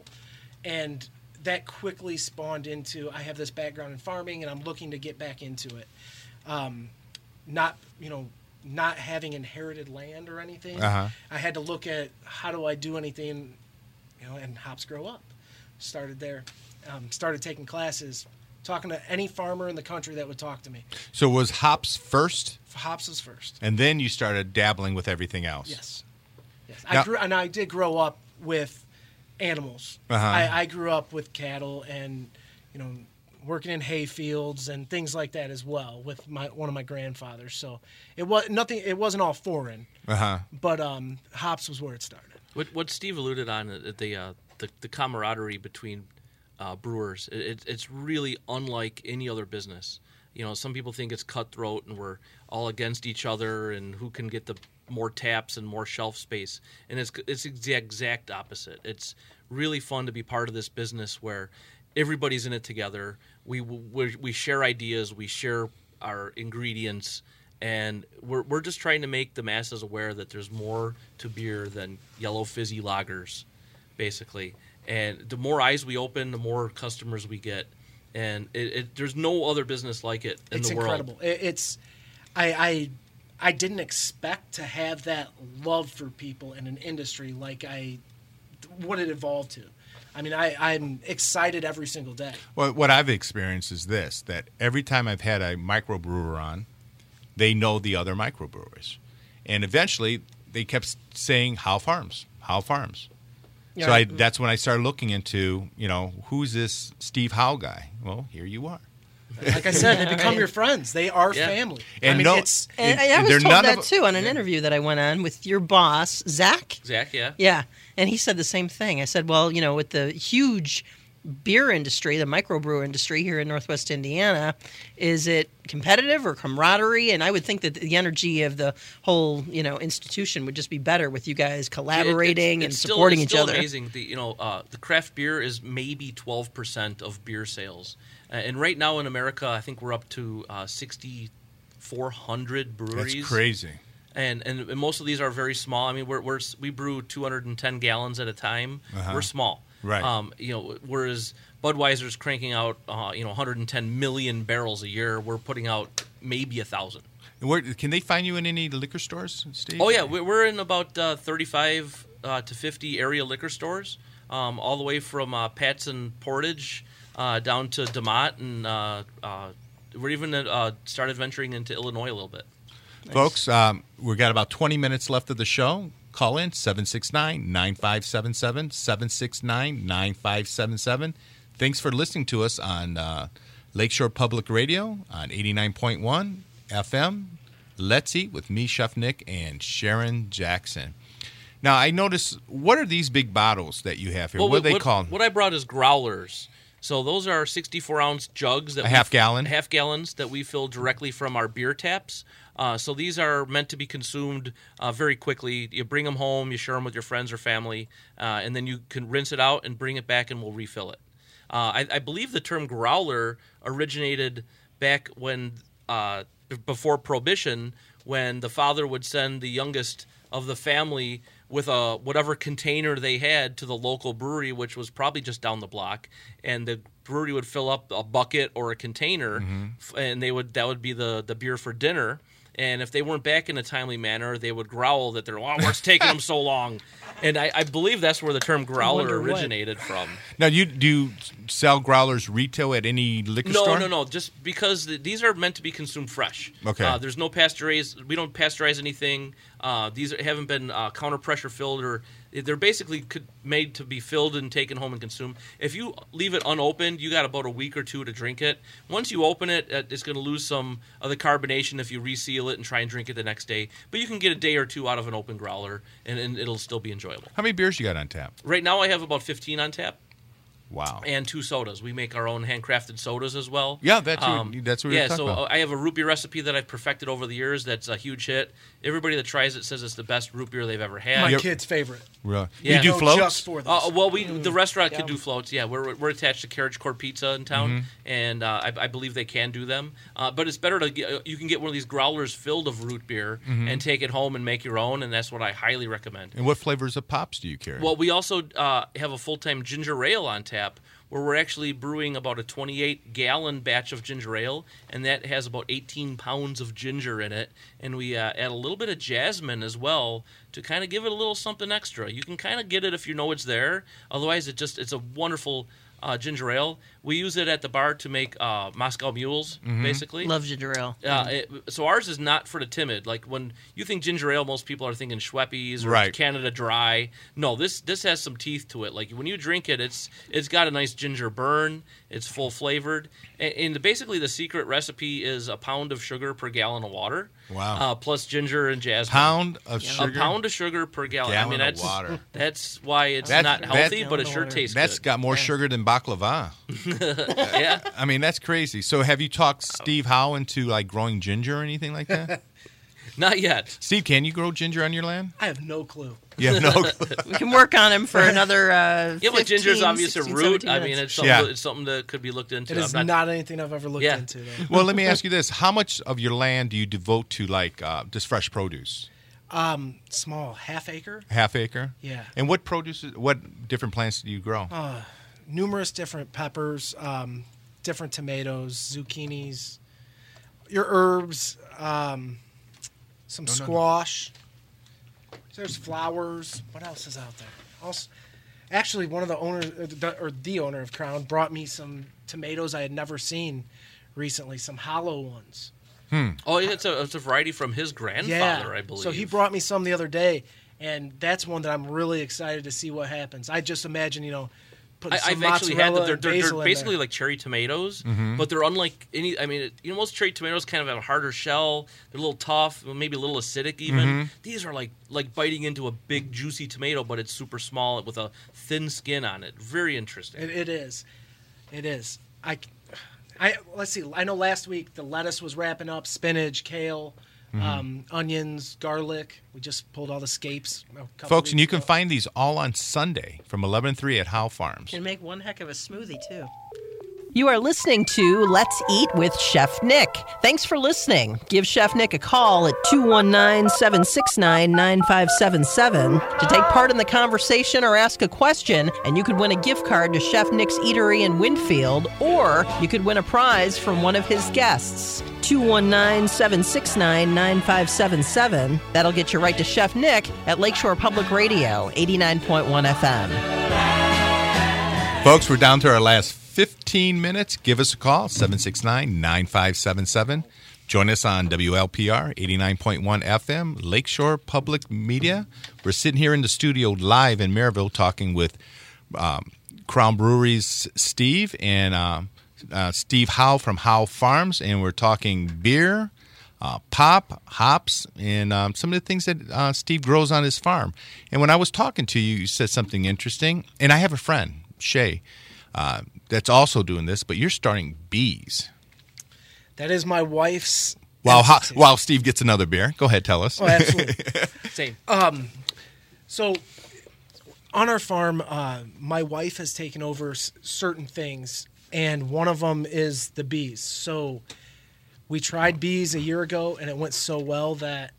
and that quickly spawned into I have this background in farming, and I'm looking to get back into it. Um, not you know. not having inherited land or anything, Uh-huh. I had to look at how do I do anything, you know, and hops grow up. Started there, um, started taking classes, talking to any farmer in the country that would talk to me. So was hops first, Hops was first. and then you started dabbling with everything else? Yes, yes. Now- I grew, and I did grow up with animals. Uh-huh. I, I grew up with cattle and, you know, working in hay fields and things like that as well with my one of my grandfathers. So it was nothing. It wasn't all foreign, Uh-huh. but um, hops was where it started. What, what Steve alluded on, uh, the uh, the, the camaraderie between uh, brewers, it, it, it's really unlike any other business. You know, some people think it's cutthroat and we're all against each other and who can get the more taps and more shelf space. And it's it's the exact opposite. It's really fun to be part of this business where everybody's in it together. We we, we share ideas. We share our ingredients. And we're we're just trying to make the masses aware that there's more to beer than yellow fizzy lagers, basically. And the more eyes we open, the more customers we get. And it, it, there's no other business like it in It's the world. incredible. It, it's I, I I didn't expect to have that love for people in an industry like I what it evolved to. I mean, I, I'm excited every single day. Well, what I've experienced is this, that every time I've had a microbrewer on, they know the other microbrewers. And eventually, they kept saying, Howe Farms, Howe Farms. Yeah, so I, that's when I started looking into, you know, who's this Steve Howe guy? Well, here you are. Like I said, they become Right. your friends. They are Yeah. family. And I mean, no- it's And, It- and I was they're told none that of- too on an interview that I went on with your boss, Zach. Zach, yeah. Yeah, and he said the same thing. I said, well, you know, with the huge beer industry, the microbrew industry here in Northwest Indiana, is it competitive or camaraderie? And I would think that the energy of the whole, you know, institution would just be better with you guys collaborating It- it- and it's still- supporting it's each still other. Amazing. The, you know, uh, the craft beer is maybe twelve percent of beer sales, uh, and right now in America, I think we're up to uh, sixty-four hundred breweries. That's crazy. And, and and most of these are very small. I mean, we're, we're we brew two hundred ten gallons at a time. Uh-huh. We're small, Right. Um, you know, whereas Budweiser's cranking out, uh, you know, one hundred ten million barrels a year. We're putting out maybe a thousand. And where, can they find you in any liquor stores, Steve? Oh yeah, we- we're in about uh, thirty-five uh, to fifty area liquor stores, um, all the way from uh, Pat's and Portage uh, down to DeMott, and uh, uh, we're even uh, started venturing into Illinois a little bit. Folks, um, we've got about twenty minutes left of the show. Call in seven six nine, nine five seven seven, seven six nine, nine five seven seven. Thanks for listening to us on uh, Lakeshore Public Radio on eighty-nine point one F M. Let's Eat with me, Chef Nick, and Sharon Jackson. Now, I notice, what are these big bottles that you have here? Well, what are they what, called? What I brought is growlers. So those are sixty-four ounce jugs. That A we- half gallon? Half gallons that we fill directly from our beer taps. Uh, so these are meant to be consumed uh, very quickly. You bring them home, you share them with your friends or family, uh, and then you can rinse it out and bring it back and we'll refill it. Uh, I, I believe the term growler originated back when, uh, b- before Prohibition, when the father would send the youngest of the family with a whatever container they had to the local brewery, which was probably just down the block, and the brewery would fill up a bucket or a container, f- and they would that would be the, the beer for dinner. And if they weren't back in a timely manner, they would growl that they're, oh, what's taking them so long? And I, I believe that's where the term growler wonder what. originated from. Now, you do you sell growlers retail at any liquor No, store? no, no. Just because th- these are meant to be consumed fresh. Okay. Uh, there's no pasteurize. We don't pasteurize anything. Uh, these are, haven't been uh, counter pressure filled, or they're basically could, made to be filled and taken home and consumed. If you leave it unopened, you got about a week or two to drink it. Once you open it, uh, it's going to lose some of the carbonation if you reseal it and try and drink it the next day. But you can get a day or two out of an open growler, and, and it'll still be enjoyable. How many beers you got on tap? Right now, I have about fifteen on tap. Wow. And two sodas. We make our own handcrafted sodas as well. Yeah, that's what- that's what we were yeah. talking So about. I have a root beer recipe that I've perfected over the years. That's a huge hit. Everybody that tries it says it's the best root beer they've ever had. My You're- kid's favorite. Really? Yeah. You do Go floats? just for this. Uh, well, we the restaurant Yeah. could do floats. Yeah, we're we're attached to Carriage Court Pizza in town, Mm-hmm. and uh, I, I believe they can do them. Uh, but it's better to get, you can get one of these growlers filled of root beer Mm-hmm. and take it home and make your own, and that's what I highly recommend. And what flavors of pops do you carry? Well, we also uh, have a full-time ginger ale on tap, where we're actually brewing about a twenty-eight gallon batch of ginger ale, and that has about eighteen pounds of ginger in it. And we uh, add a little bit of jasmine as well to kind of give it a little something extra. You can kind of get it if you know it's there. Otherwise, it just it's a wonderful uh, ginger ale. We use it at the bar to make uh, Moscow mules, basically. Love ginger ale. Uh, it, so ours is not for the timid. Like when you think ginger ale, most people are thinking Schweppes or Right. Canada Dry. No, this this has some teeth to it. Like when you drink it, it's it's got a nice ginger burn. It's full flavored, and, and basically the secret recipe is a pound of sugar per gallon of water. Wow. Uh, plus ginger and jasmine. Pound of sugar? A pound of sugar per gallon. I Gallon mean of that's water. that's why it's That's- not healthy, that- but it Gallon sure of water. tastes That's good. got more sugar than baklava. yeah. I mean, that's crazy. So have you talked Steve Howe into like growing ginger or anything like that? Not yet. Steve, can you grow ginger on your land? I have no clue. Yeah, no. We can work on him for another uh, Yeah, but ginger's fifteen, obviously a sixteen, root. seventeen I mean, minutes. it's something, Yeah. it's something that could be looked into. It is I'm not, anything I've ever looked Yeah. into. Though. Well, let me ask you this: how much of your land do you devote to like uh, just fresh produce? Um, small, half acre. Half acre. Yeah. And what produce? What different plants do you grow? Numerous different peppers, um, different tomatoes, zucchinis, your herbs, um, some No, no, no. squash. There's flowers. What else is out there? Also, actually, one of the owners, or the, or the owner of Crown, brought me some tomatoes I had never seen recently. Some hollow ones. Oh, yeah, it's a it's a variety from his grandfather, I believe. So he brought me some the other day, and that's one that I'm really excited to see what happens. I just imagine, you know, putting I, some I've actually had mozzarella them. They're, and they're, basil they're in basically there. like cherry tomatoes, Mm-hmm. but they're unlike any. I mean, it, you know, most cherry tomatoes kind of have a harder shell. They're a little tough, maybe a little acidic even. Mm-hmm. These are like like biting into a big juicy tomato, but it's super small with a thin skin on it. Very interesting. It, it is. It is. I, I let's see. I know last week the lettuce was wrapping up, spinach, kale, Mm-hmm. um, onions, garlic. We just pulled all the scapes. a couple Folks, and weeks you can ago. find these all on Sunday from eleven to three at Howe Farms. Can make one heck of a smoothie, too. You are listening to Let's Eat with Chef Nick. Thanks for listening. Give Chef Nick a call at two one nine, seven six nine, nine five seven seven to take part in the conversation or ask a question, and you could win a gift card to Chef Nick's Eatery in Winfield, or you could win a prize from one of his guests. two one nine, seven six nine, nine five seven seven. That'll get you right to Chef Nick at Lakeshore Public Radio, eighty-nine point one F M. Folks, we're down to our last fifteen minutes. Give us a call, seven six nine, nine five seven seven. Join us on W L P R eighty-nine point one F M, Lakeshore Public Media. We're sitting here in the studio live in Maryville talking with um, Crown Brewery's Steve and uh, uh, Steve Howe from Howe Farms, and we're talking beer, uh, pop, hops, and um, some of the things that uh, Steve grows on his farm. And when I was talking to you, you said something interesting, and I have a friend, Shay, uh, that's also doing this, but you're starting bees. That is my wife's. While, ha- while Steve gets another beer. Go ahead, tell us. Oh, absolutely. Same. Um, so on our farm, uh, my wife has taken over s- certain things, and one of them is the bees. So we tried bees a year ago, and it went so well that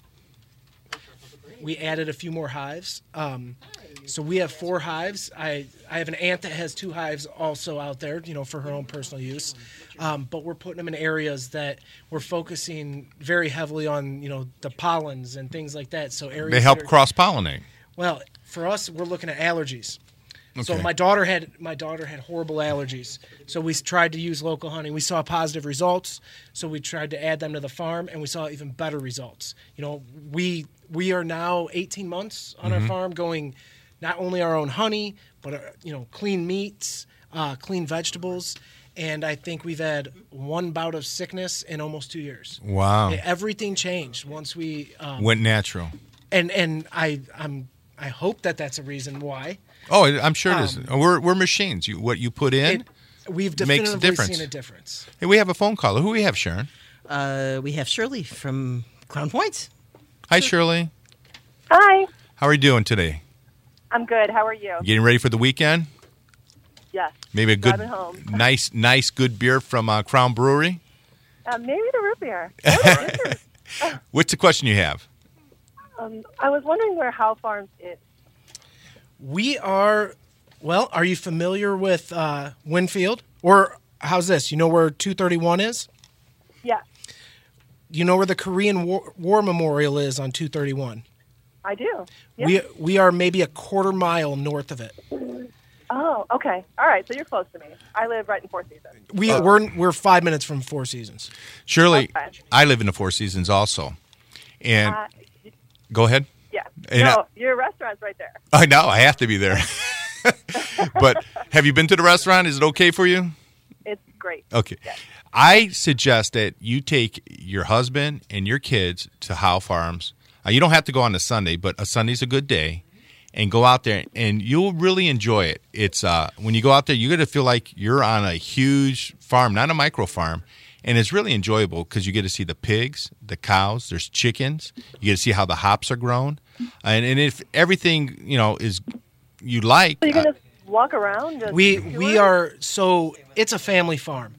we added a few more hives. Um, so we have four hives. I, I have an aunt that has two hives also out there, you know, for her own personal use. Um, but we're putting them in areas that we're focusing very heavily on, you know, the pollens and things like that. So areas They help that are- cross-pollinate. Well, for us, we're looking at allergies. So Okay. my daughter had my daughter had horrible allergies. So we tried to use local honey. We saw positive results. So we tried to add them to the farm, and we saw even better results. You know, we we are now eighteen months on Mm-hmm. our farm, going not only our own honey, but uh, you know, clean meats, uh, clean vegetables, and I think we've had one bout of sickness in almost two years. Wow. Everything changed once we um, Went natural. and and I I'm I hope that that's a reason why. Oh, I'm sure it is. We're we're machines. You what you put in. It, we've makes a definitively difference. seen a difference. Hey, we have a phone caller. Who we have, Sharon? Uh, we have Shirley from Crown Points. Hi, Shirley. Hi, How are you doing today? I'm good. How are you? You getting ready for the weekend? Yes. Maybe a good, Driving home. nice, nice, good beer from uh, Crown Brewery. Uh, maybe the root beer. Oh, the root What's the question you have? beer. um, I was wondering where Howe Farms is. We are well. Are you familiar with uh, Winfield? Or how's this? You know where two thirty-one is? Yes, You know where the Korean War, War Memorial is on two thirty-one? I do. Yeah. We we are maybe a quarter mile north of it. Oh, okay. All right. So you're close to me. I live right in Four Seasons. We we're we're five minutes from Four Seasons. Shirley, Okay. I live in the Four Seasons also. And Uh, go ahead. yeah. And no, I- your restaurant's right there. I know, I have to be there. But have you been to the restaurant? Is it okay for you? It's great. Okay. I suggest that you take your husband and your kids to Howe Farms. Uh, you don't have to go on a Sunday, but a Sunday's a good day. And go out there, and you'll really enjoy it. It's uh, when you go out there, you're going to feel like you're on a huge farm, not a micro farm. And it's really enjoyable because you get to see the pigs, the cows, there's chickens. You get to see how the hops are grown. And, and if everything, you know, is you like. So you can uh, just walk around. Just We tour? we are so it's a family farm.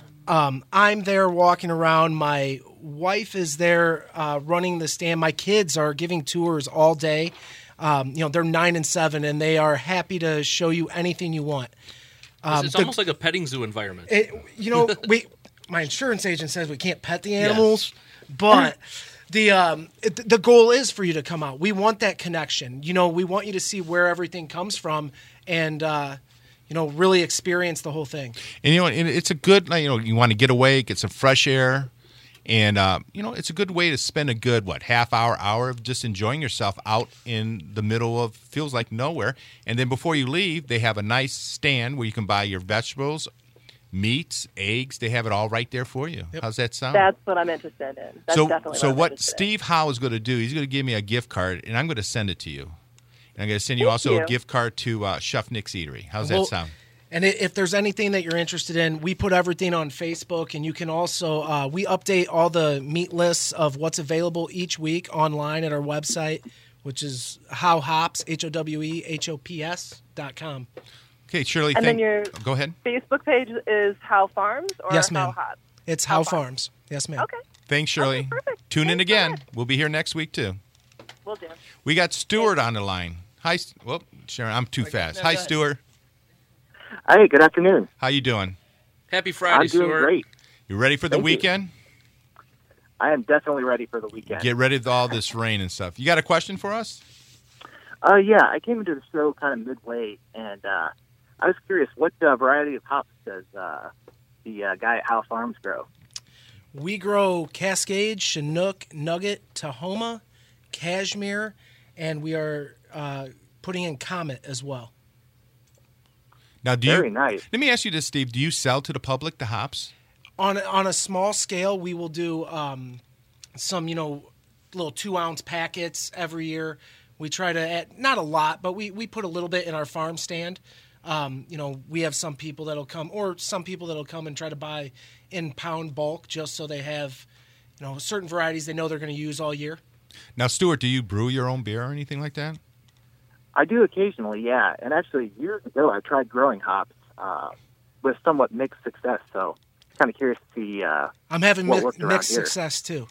Um, I'm there walking around. My wife is there uh, running the stand. My kids are giving tours all day. Um, you know, they're nine and seven, and they are happy to show you anything you want. Um, it's the- almost like a petting zoo environment. it, you know, we my insurance agent says we can't pet the animals, but the um, it, the goal is for you to come out. We want that connection. You know, we want you to see where everything comes from, and uh, you know, really experience the whole thing. And, you know, and it's a good, like, you know, you want to get away, get some fresh air. And, uh, you know, it's a good way to spend a good, what, half hour, hour of just enjoying yourself out in the middle of, feels like nowhere. And then before you leave, they have a nice stand where you can buy your vegetables, meats, eggs. They have it all right there for you. How's that sound? That's what I'm interested in. That's so definitely so what, I'm what interested in. Steve Howe is going to do, he's going to give me a gift card, and I'm going to send it to you. And I'm going to send you Thank also a you. gift card to uh, Chef Nick's Eatery. How's Well, that sound? And i- if there's anything that you're interested in, we put everything on Facebook, and you can also uh, we update all the meat lists of what's available each week online at our website, which is How Hops H O W E H O P S dot com. Okay, Shirley, And thank, then your go ahead. Facebook page is Howe Farms or Yes, Howe ma'am. Hops? It's How How Farms. Farms. Yes, ma'am. Okay, Thanks, Shirley. Okay, perfect. Tune in Thanks so again. much. We'll be here next week, too. we'll do. We got Stuart on the line. Hi, S- whoop, Sharon, I'm too fast. no, Hi, go ahead. Stuart. Hey, good afternoon. How you doing? Happy Friday, I'm doing Stuart. great. You ready for the Thank you. weekend? I am definitely ready for the weekend. Get ready with all this rain and stuff. You got a question for us? Uh, yeah, I came into the show kind of midway, and uh, I was curious, what uh, variety of hops does uh, the uh, guy at Howe Farms grow? We grow Cascade, Chinook, Nugget, Tahoma, Cashmere, and we are uh, putting in Comet as well. Now, do Very you, nice. Let me ask you this, Steve. Do you sell to the public the hops? On a, on a small scale, we will do um, some, you know, little two ounce packets every year. We try to add, not a lot, but we, we put a little bit in our farm stand. Um, you know, we have some people that'll come, or some people that'll come and try to buy in pound bulk just so they have, you know, certain varieties they know they're going to use all year. Now, Stuart, do you brew your own beer or anything like that? I do occasionally, yeah. And actually, years ago, I tried growing hops uh, with somewhat mixed success. So, kind of curious to see. Uh, I'm having what mi- worked around mixed here. success too.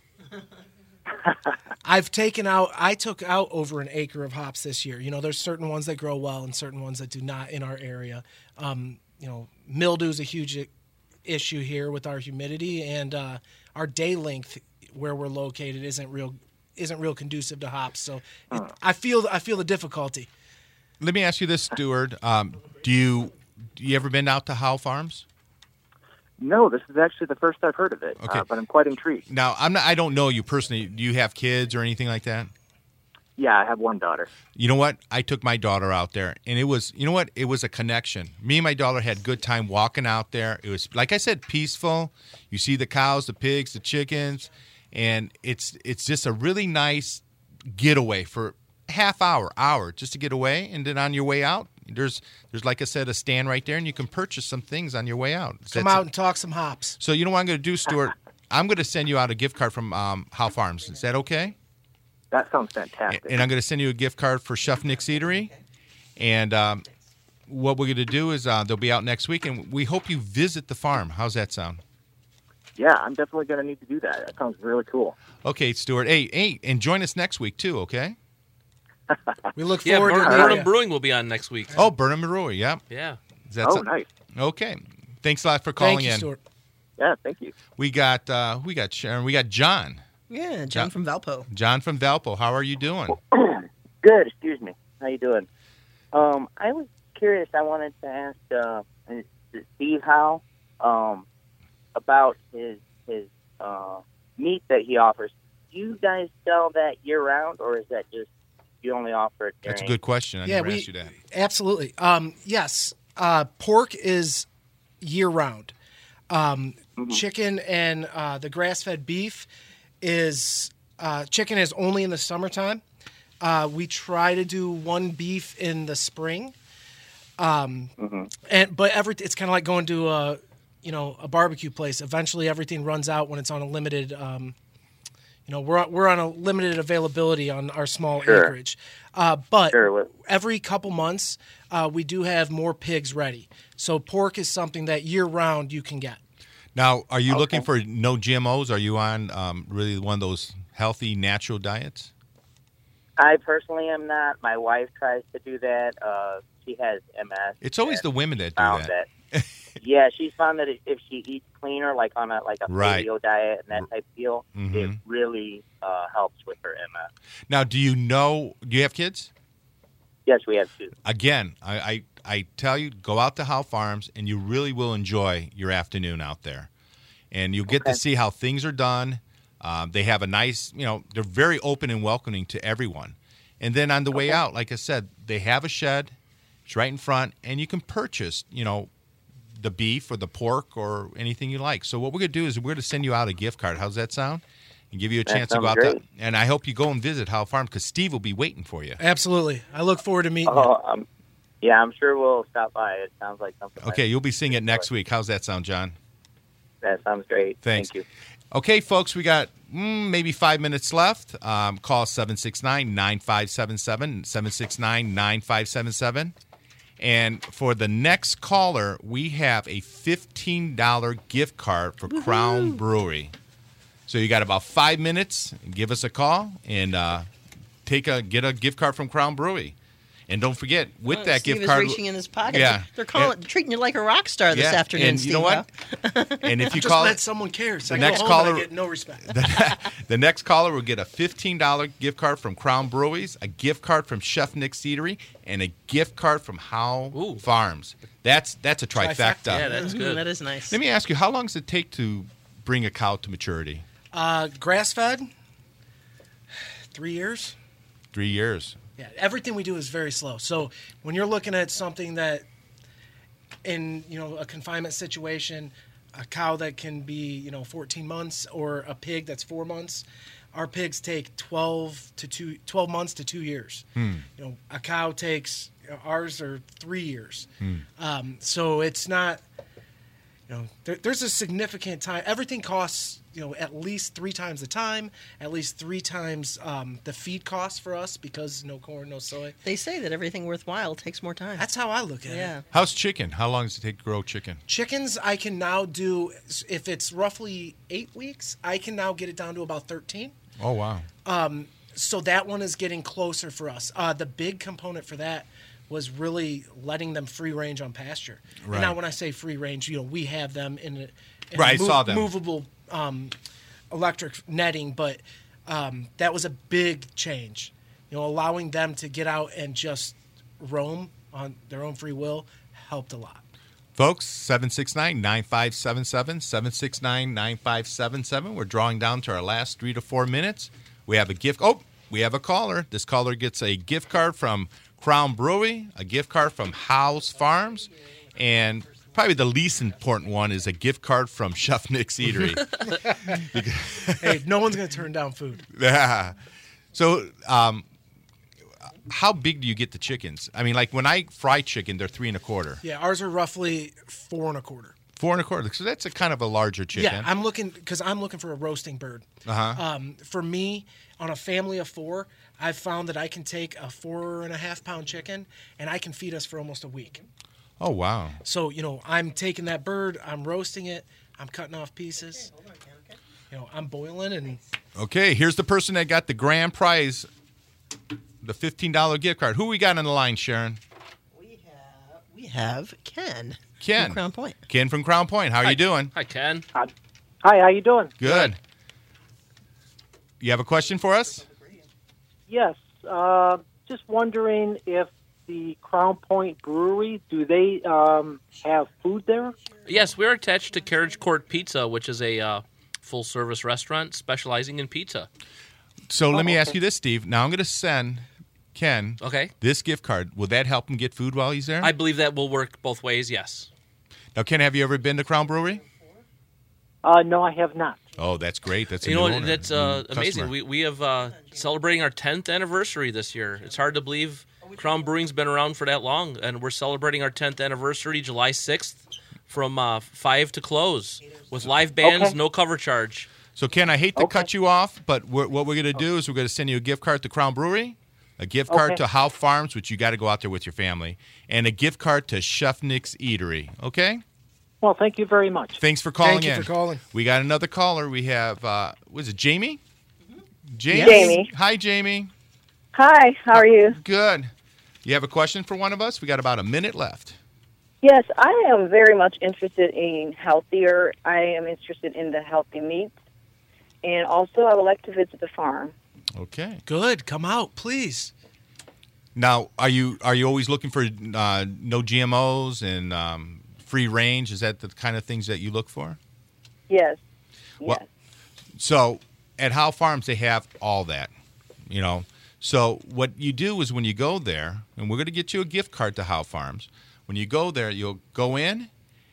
I've taken out, I took out over an acre of hops this year. You know, there's certain ones that grow well and certain ones that do not in our area. Um, you know, mildew is a huge i- issue here with our humidity, and uh, our day length where we're located isn't real isn't real conducive to hops. So it, I feel I feel the difficulty. Let me ask you this, Stuart. Um, do you do you ever been out to Howe Farms? No, this is actually the first I've heard of it, Okay. uh, but I'm quite intrigued. Now, I'm not. I don't know you personally. Do you have kids or anything like that? Yeah, I have one daughter. You know what? I took my daughter out there, and it was, you know what? It was a connection. Me and my daughter had a good time walking out there. It was, like I said, peaceful. You see the cows, the pigs, the chickens, and it's it's just a really nice getaway for a half hour, hour, just to get away, and then on your way out, there's there's like I said, a stand right there, and you can purchase some things on your way out. Come That's- out and talk some hops. So you know what I'm going to do, Stuart? I'm going to send you out a gift card from um, Howe Farms. Is that okay? That sounds fantastic. And I'm going to send you a gift card for Chef Nick's Eatery. And um, what we're going to do is uh, they'll be out next week, and we hope you visit the farm. How's that sound? Yeah, I'm definitely going to need to do that. That sounds really cool. Okay, Stuart. Hey, hey, and join us next week too, okay? We look Yeah, forward Burn- to All meeting Burnham you. Brewing will be on next week. Oh, Burnham Brewery, yeah. Yeah. Is that Oh, so- nice. Okay. Thanks a lot for calling Thank you, in. Stuart. Yeah, thank you. We got uh, we got Sharon. We got John. Yeah, John Yeah. from Valpo. John from Valpo. How are you doing? Good, excuse me. How you doing? Um, I was curious. I wanted to ask uh, Steve Howe um, about his his uh, meat that he offers. Do you guys sell that year round, or is that just you only offer it during? That's a good question. I Yeah, never we asked you that. absolutely. Um, yes, uh, pork is year round. Um, Chicken and uh, the grass-fed beef is uh, chicken is only in the summertime. Uh, we try to do one beef in the spring, um, and but every it's kind of like going to a you know a barbecue place. Eventually, everything runs out when it's on a limited. Um, you know, we're we're on a limited availability on our small Sure. acreage, uh, but Sure, what- every couple months uh, we do have more pigs ready. So pork is something that year round you can get. Now, are you looking for no G M Os? Are you on um, really one of those healthy, natural diets? I personally am not. My wife tries to do that. Uh, she has M S. It's always and the women that do found that. that. Yeah, she's found that if she eats cleaner, like on a like a Right. paleo diet and that type deal, Mhm. it really uh, helps with her M S. Now, do you know? Do you have kids? Yes, we have two. Again, I, I I tell you, go out to Howe Farms, and you really will enjoy your afternoon out there, and you'll get to Okay. see how things are done. Um, they have a nice, you know, they're very open and welcoming to everyone. And then on the way out, like I said, they have a shed. It's right in front, and you can purchase, you know, the beef or the pork or anything you like. So what we're going to do is we're going to send you out a gift card. How's that sound? And give you a That chance to go sounds out there. great. And I hope you go and visit Howe Farm because Steve will be waiting for you. Absolutely, I look forward to meeting you. Oh, um, yeah, I'm sure we'll stop by. It sounds like something. Okay, like- you'll be seeing it next week. How's that sound, John? That sounds great. Thanks. Thank you. Okay, folks, we got mm, maybe five minutes left. Um, call seven six nine, nine five seven seven, seven six nine, nine five seven seven. And for the next caller, we have a fifteen dollars gift card for Crown Brewery. So you got about five minutes. Give us a call and uh, take a get a gift card from Crown Brewery. And don't forget, with Oh, that Steve gift is card, reaching in his pocket. Yeah. They're calling, treating you like a rock star this yeah, afternoon, and Steve. you know what? And if you Just call met it, someone cares. the I next go home and caller- I get no respect. the next caller will get a fifteen dollars gift card from Crown Breweries, a gift card from Chef Nick's Eatery, and a gift card from Howe Ooh. Farms. That's that's a trifecta. Trifecta. Yeah, that's Mhm, good. that is nice. Let me ask you, how long does it take to bring a cow to maturity? Uh, grass-fed, three years. Three years. Yeah, everything we do is very slow. So when you're looking at something that, in you know a confinement situation, a cow that can be you know fourteen months, or a pig that's four months, our pigs take twelve to two, twelve months to two years. Hmm. You know, a cow takes you know, ours are three years. Hmm. Um, so it's not. You know, there, there's a significant time. Everything costs, you know, at least three times the time, at least three times um, the feed costs for us because no corn, no soy. They say that everything worthwhile takes more time. That's how I look at yeah. it. How's chicken? How long does it take to grow chicken? Chickens, I can now do, if it's roughly eight weeks, I can now get it down to about thirteen. Oh, wow. Um, so that one is getting closer for us. Uh, the big component for that was really letting them free range on pasture. Right. And now when I say free range, you know, we have them in a, in Right, I a mov- saw them. movable um, electric netting, but um, that was a big change. You know, allowing them to get out and just roam on their own free will helped a lot. Folks, seven six nine, nine five seven seven, seven six nine, nine five seven seven. We're drawing down to our last three to four minutes. We have a gift. Oh, we have a caller. This caller gets a gift card from Crown Brewery, a gift card from House Farms, and probably the least important one is a gift card from Chef Nick's Eatery. Hey, no one's going to turn down food. Yeah. So, um, how big do you get the chickens? I mean, like when I fry chicken, they're three and a quarter. Yeah, ours are roughly four and a quarter. Four and a quarter. So that's a kind of a larger chicken. Yeah, I'm looking because I'm looking for a roasting bird. Uh-huh. Um, for me, on a family of four, I've found that I can take a four and a half pound chicken and I can feed us for almost a week. Oh, wow. So, you know, I'm taking that bird, I'm roasting it, I'm cutting off pieces. You know, I'm boiling and. Okay, here's the person that got the grand prize, the fifteen dollars gift card. Who we got on the line, Sharon? We have we have Ken. Ken. From Crown Point. Ken from Crown Point. How are Hi. you doing? Hi, Ken. Hi, how you doing? Good. You have a question for us? Yes. Uh, just wondering if the Crown Point Brewery, do they um, have food there? Yes, we're attached to Carriage Court Pizza, which is a uh, full-service restaurant specializing in pizza. So let me okay. ask you this, Steve. Now I'm going to send Ken Okay. this gift card. Will that help him get food while he's there? I believe that will work both ways, yes. Now, Ken, have you ever been to Crown Brewery? Uh, no, I have not. Oh, that's great. That's a You new know, owner, that's new uh, customer. amazing. We we have uh, celebrating our tenth anniversary this year. It's hard to believe Crown Brewing's been around for that long, and we're celebrating our tenth anniversary July sixth from uh, five to close with live bands, Okay. no cover charge. So, Ken, I hate to Okay. cut you off, but we're, what we're going to do is we're going to send you a gift card to Crown Brewery, a gift card Okay. to Howe Farms, which you got to go out there with your family, and a gift card to Chef Nick's Eatery. Okay? Well, thank you very much. Thanks for calling Thank you in. for calling. We got another caller. We have, uh, was it Jamie? Jamie. Jamie. Hi, Jamie. Hi, how are you? Good. You have a question for one of us? We got about a minute left. Yes, I am very much interested in healthier. I am interested in the healthy meats. And also, I would like to visit the farm. Okay. Good. Come out, please. Now, are you are you always looking for uh, no G M Os and um, free range? Is that the kind of things that you look for? Yes. Well- Yes. So at Howe Farms, they have all that, you know. So what you do is when you go there, and we're going to get you a gift card to Howe Farms. When you go there, you'll go in,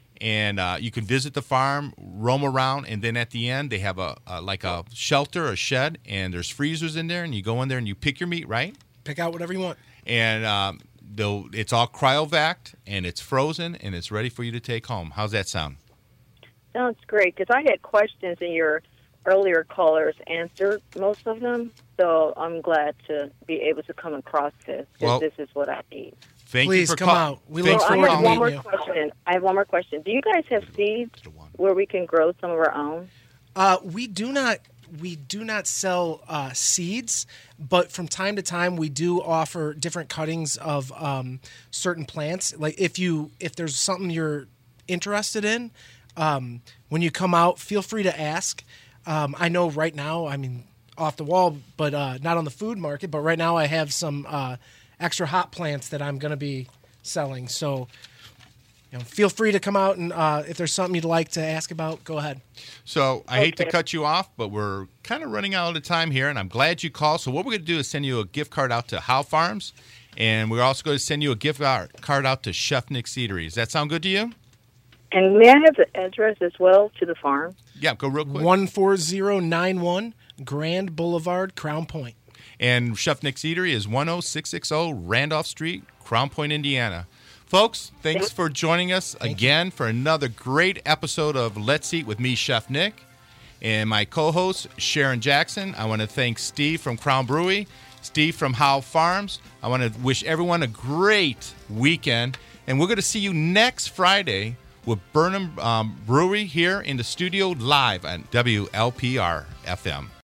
and uh, you can visit the farm, roam around, and then at the end, they have a, a like a shelter, a shed, and there's freezers in there, and you go in there and you pick your meat, right? Pick out whatever you want. And um, they'll it's all cryovac, and it's frozen, and it's ready for you to take home. How's that sound? Sounds great, because I had questions and your earlier callers answered most of them. So I'm glad to be able to come across this, because Well- this is what I need. Thank Please you for come call- out. We Thanks look for I forward to have calling. one meeting more you. question. I have one more question. Do you guys have seeds where we can grow some of our own? Uh, we do not we do not sell uh, seeds, but from time to time we do offer different cuttings of um, certain plants. Like if you if there's something you're interested in, um, when you come out, feel free to ask. Um, I know right now, I mean, off the wall, but uh, not on the food market. But right now, I have some uh, extra hot plants that I'm going to be selling. So you know, feel free to come out and uh, if there's something you'd like to ask about, go ahead. So I hate to Okay. cut you off, but we're kind of running out of time here, and I'm glad you called. So what we're going to do is send you a gift card out to Howe Farms, and we're also going to send you a gift card out to Chef Nick's Eatery. Does that sound good to you? And may I have the address as well to the farm? Yeah, go real quick. one four zero nine one Grand Boulevard, Crown Point. And Chef Nick's Eatery is one oh six six oh Randolph Street, Crown Point, Indiana. Folks, thanks for joining us again for another great episode of Let's Eat with me, Chef Nick, and my co-host, Sharon Jackson. I want to thank Steve from Crown Brewery, Steve from Howe Farms. I want to wish everyone a great weekend, and we're going to see you next Friday with Burnham um, Brewery here in the studio live on W L P R F M.